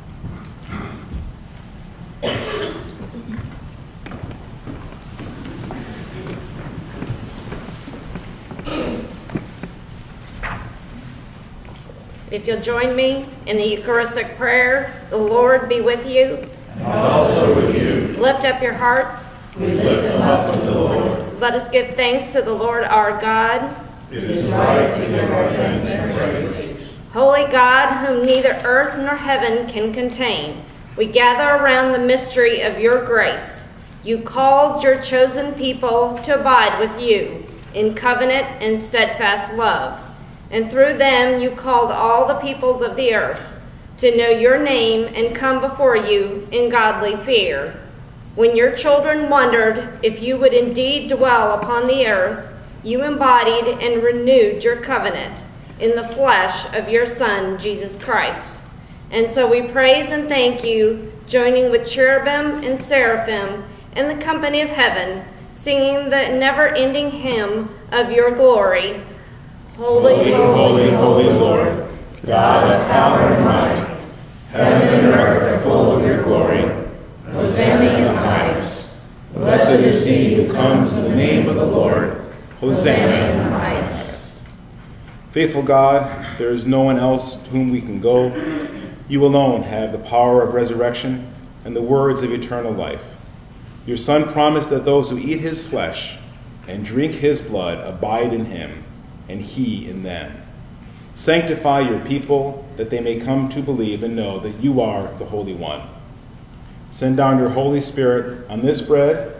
If you'll join me in the Eucharistic prayer, the Lord be with you. And also with you. Lift up your hearts. We lift them up to the Lord. Let us give thanks to the Lord our God. It is right to give our thanks and praise. Holy God, whom neither earth nor heaven can contain, we gather around the mystery of your grace. You called your chosen people to abide with you in covenant and steadfast love. and through them you called all the peoples of the earth to know your name and come before you in godly fear. When your children wondered if you would indeed dwell upon the earth, you embodied and renewed your covenant in the flesh of your Son, Jesus Christ. And so we praise and thank you, joining with cherubim and seraphim in the company of heaven, singing the never-ending hymn of your glory. Holy, holy, holy Lord, God of power and might, heaven and earth are full of your glory. Hosanna in the highest. Blessed is he who comes in the name of the Lord. Hosanna in the highest. Faithful God, there is no one else to whom we can go. You alone have the power of resurrection and the words of eternal life. Your Son promised that those who eat his flesh and drink his blood abide in him, and he in them. Sanctify your people, that they may come to believe and know that you are the Holy One. Send down your Holy Spirit on this bread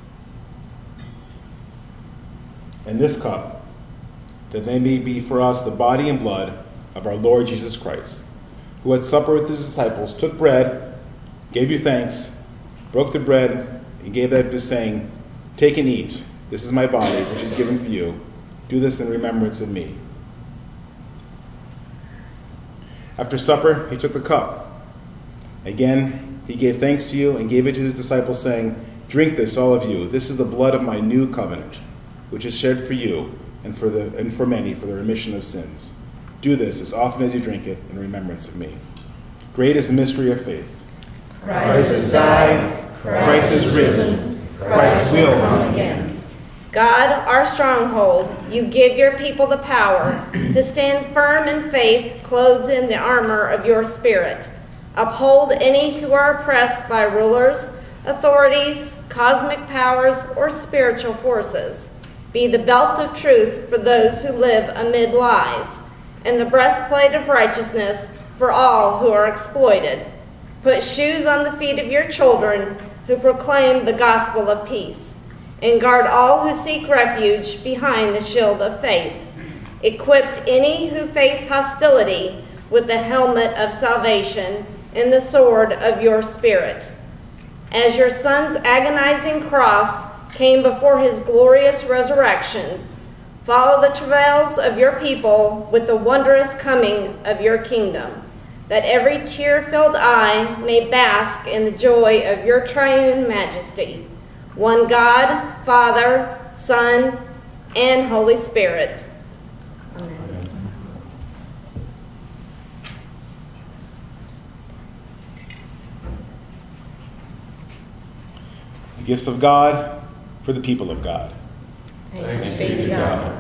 and this cup, that they may be for us the body and blood of our Lord Jesus Christ, who at supper with his disciples took bread, gave you thanks, broke the bread, and gave that to saying, "Take and eat. This is my body, which is given for you. Do this in remembrance of me." After supper, he took the cup. Again, he gave thanks to you and gave it to his disciples, saying, "Drink this, all of you. This is the blood of my new covenant, which is shed for you and for many for the remission of sins. Do this as often as you drink it in remembrance of me." Great is the mystery of faith. Christ has died. Christ is risen. Christ will come again. God, our stronghold, you give your people the power to stand firm in faith, clothed in the armor of your Spirit. Uphold any who are oppressed by rulers, authorities, cosmic powers, or spiritual forces. Be the belt of truth for those who live amid lies, and the breastplate of righteousness for all who are exploited. Put shoes on the feet of your children who proclaim the gospel of peace, and guard all who seek refuge behind the shield of faith. Equipped any who face hostility with the helmet of salvation and the sword of your Spirit. As your Son's agonizing cross came before his glorious resurrection, follow the travails of your people with the wondrous coming of your kingdom, that every tear-filled eye may bask in the joy of your triune majesty. One God, Father, Son, and Holy Spirit. Amen. The gifts of God for the people of God. Thanks be to God.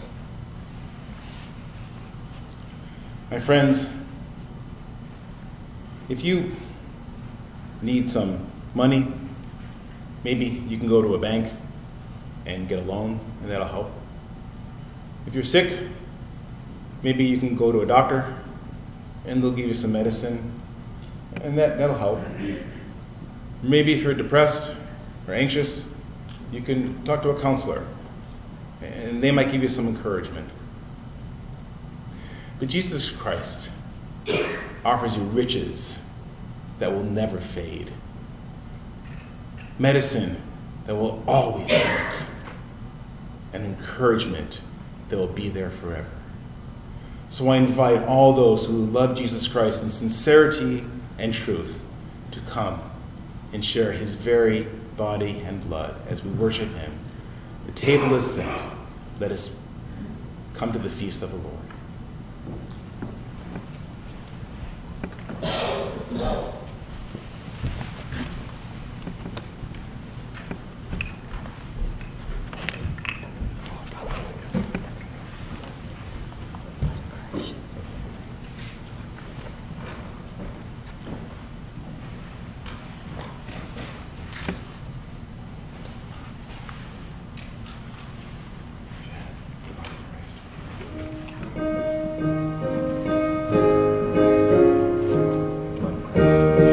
My friends, if you need some money, maybe you can go to a bank and get a loan, and that'll help. If you're sick, maybe you can go to a doctor and they'll give you some medicine, and that'll help. Maybe if you're depressed or anxious, you can talk to a counselor, and they might give you some encouragement. But Jesus Christ offers you riches that will never fade, medicine that will always work, and encouragement that will be there forever. So I invite all those who love Jesus Christ in sincerity and truth to come and share his very body and blood as we worship him. The table is set. Let us come to the feast of the Lord. Christ.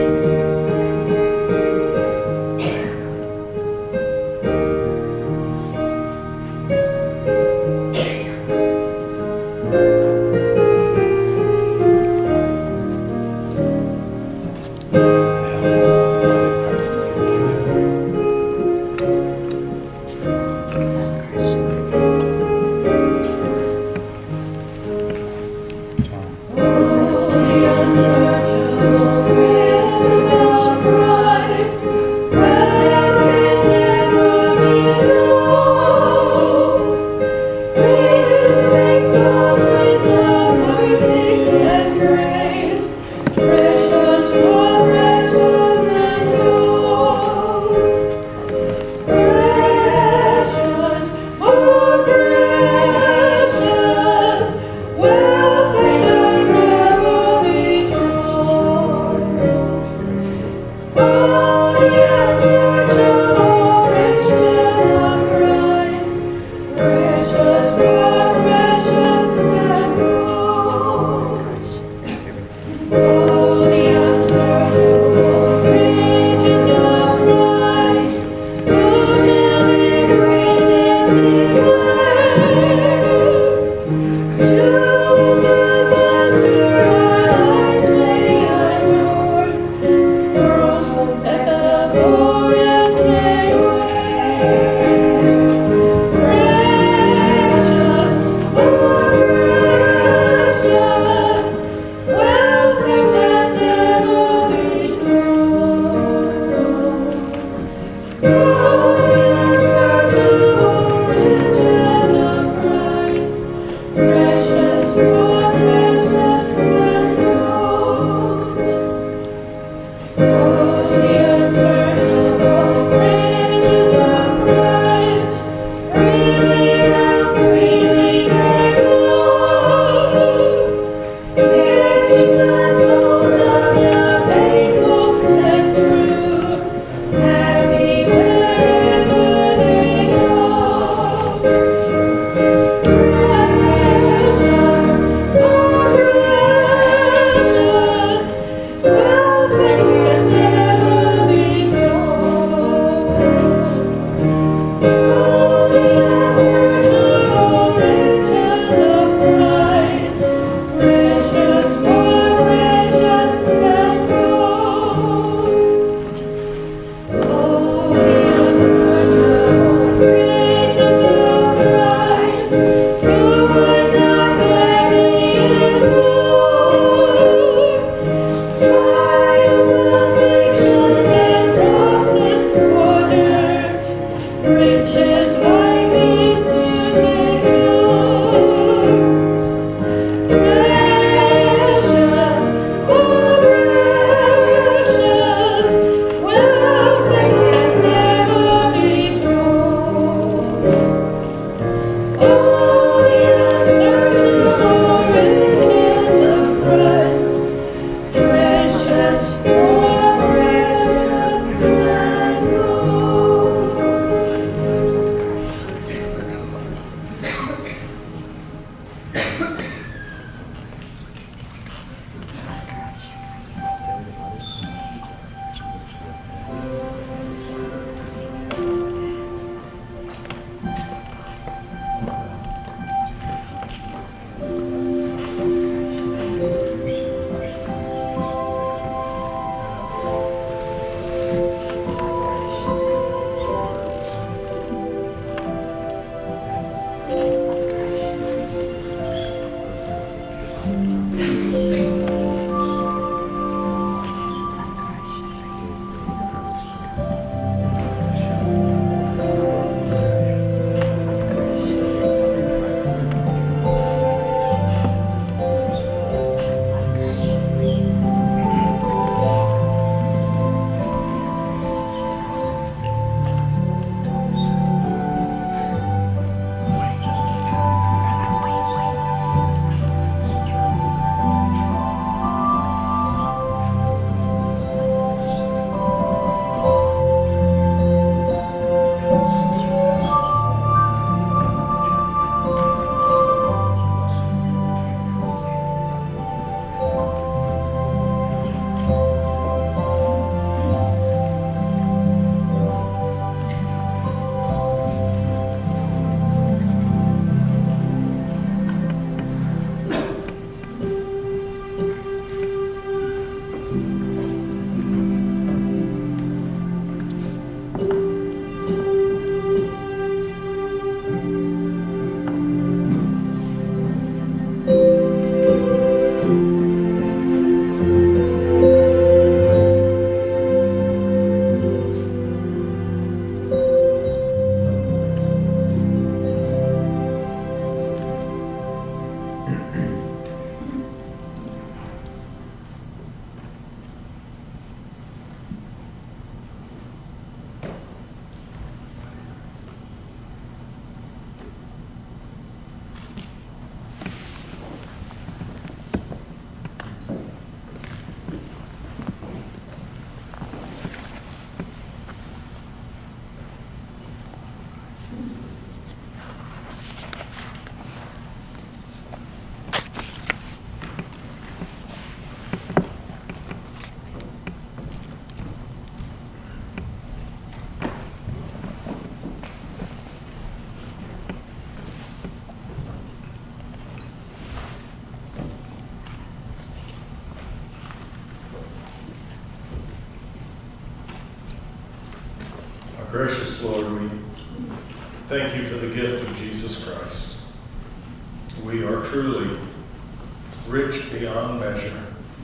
Gracious Lord, we thank you for the gift of Jesus Christ. We are truly rich beyond measure,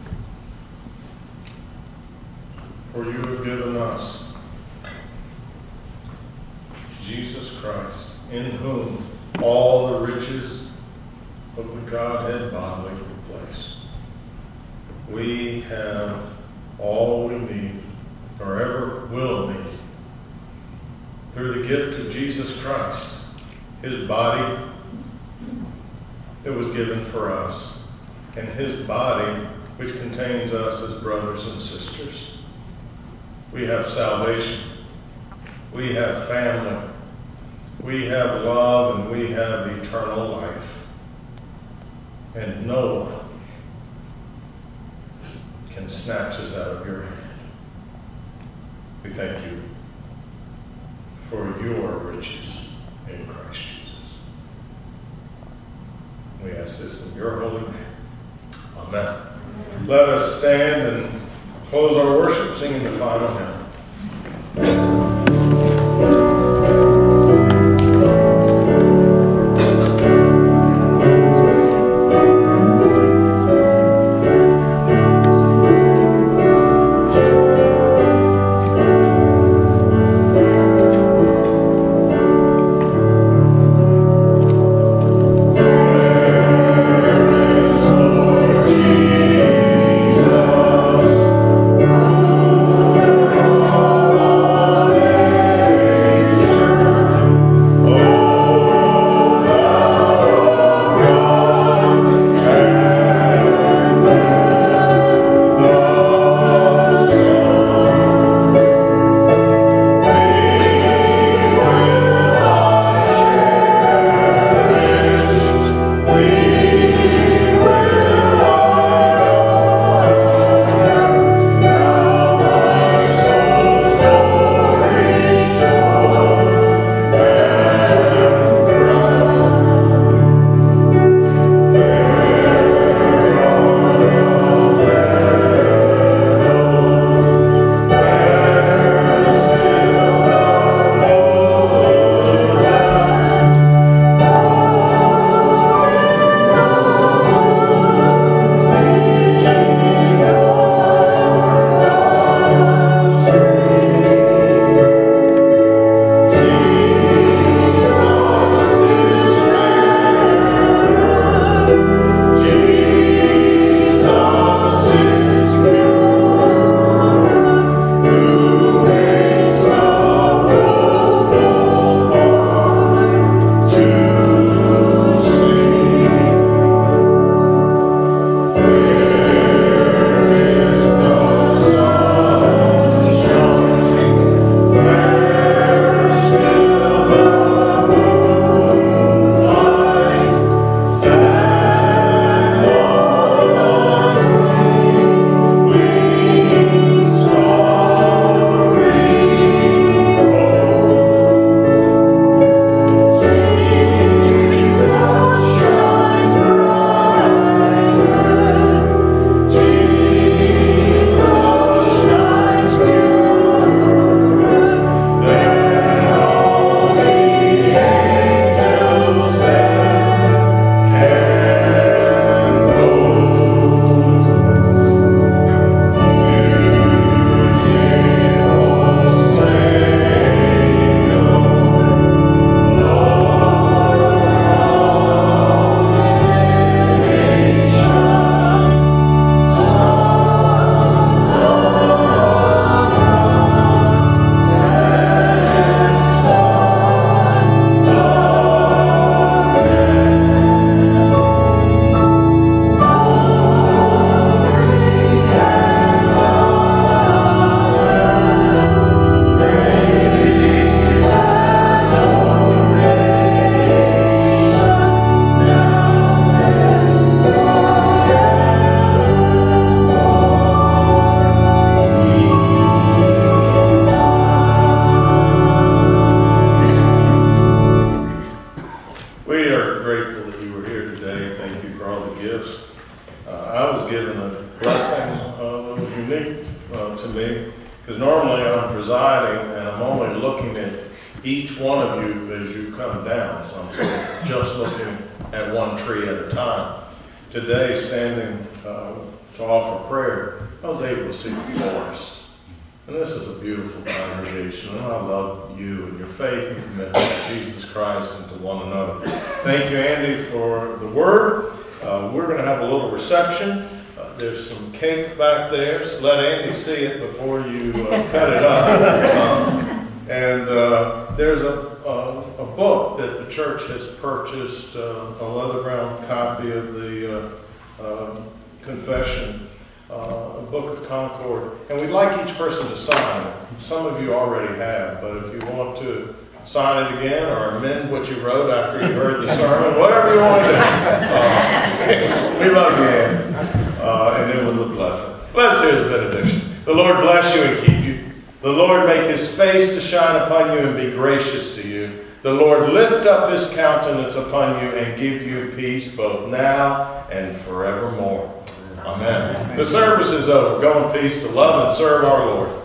for you have given us Jesus Christ, in whom all the riches of the Godhead bodily were placed. We have all we need, or ever will need, through the gift of Jesus Christ, his body that was given for us, and his body which contains us as brothers and sisters. We have salvation. We have family. We have love, and we have eternal life. And no one can snatch us out of your hand. We thank you for your riches in Christ Jesus. We ask this in your holy name. Amen. Let us stand and close our worship singing the final hymn. because normally I'm presiding and I'm only looking at each one of you as you come down, so I'm sort of just looking at one tree at a time. Today, standing to offer prayer, I was able to see the forest. And this is a beautiful congregation, and I love you and your faith and commitment to Jesus Christ and to one another. Thank you, Andy, for the word. We're going to have a little reception. There's some cake back there, so let Andy see it before you cut it up. And there's a book that the church has purchased, a leather-bound copy of the Confession, a Book of Concord, and we'd like each person to sign it. Some of you already have, but if you want to sign it again or amend what you wrote after you heard the sermon, whatever you want to do. We love you, Ann. And it was a blessing. Let's hear the benediction. The Lord bless you and keep you. The Lord make his face to shine upon you and be gracious to you. The Lord lift up his countenance upon you and give you peace both now and forevermore. Amen. The service is over. Go in peace to love and serve our Lord.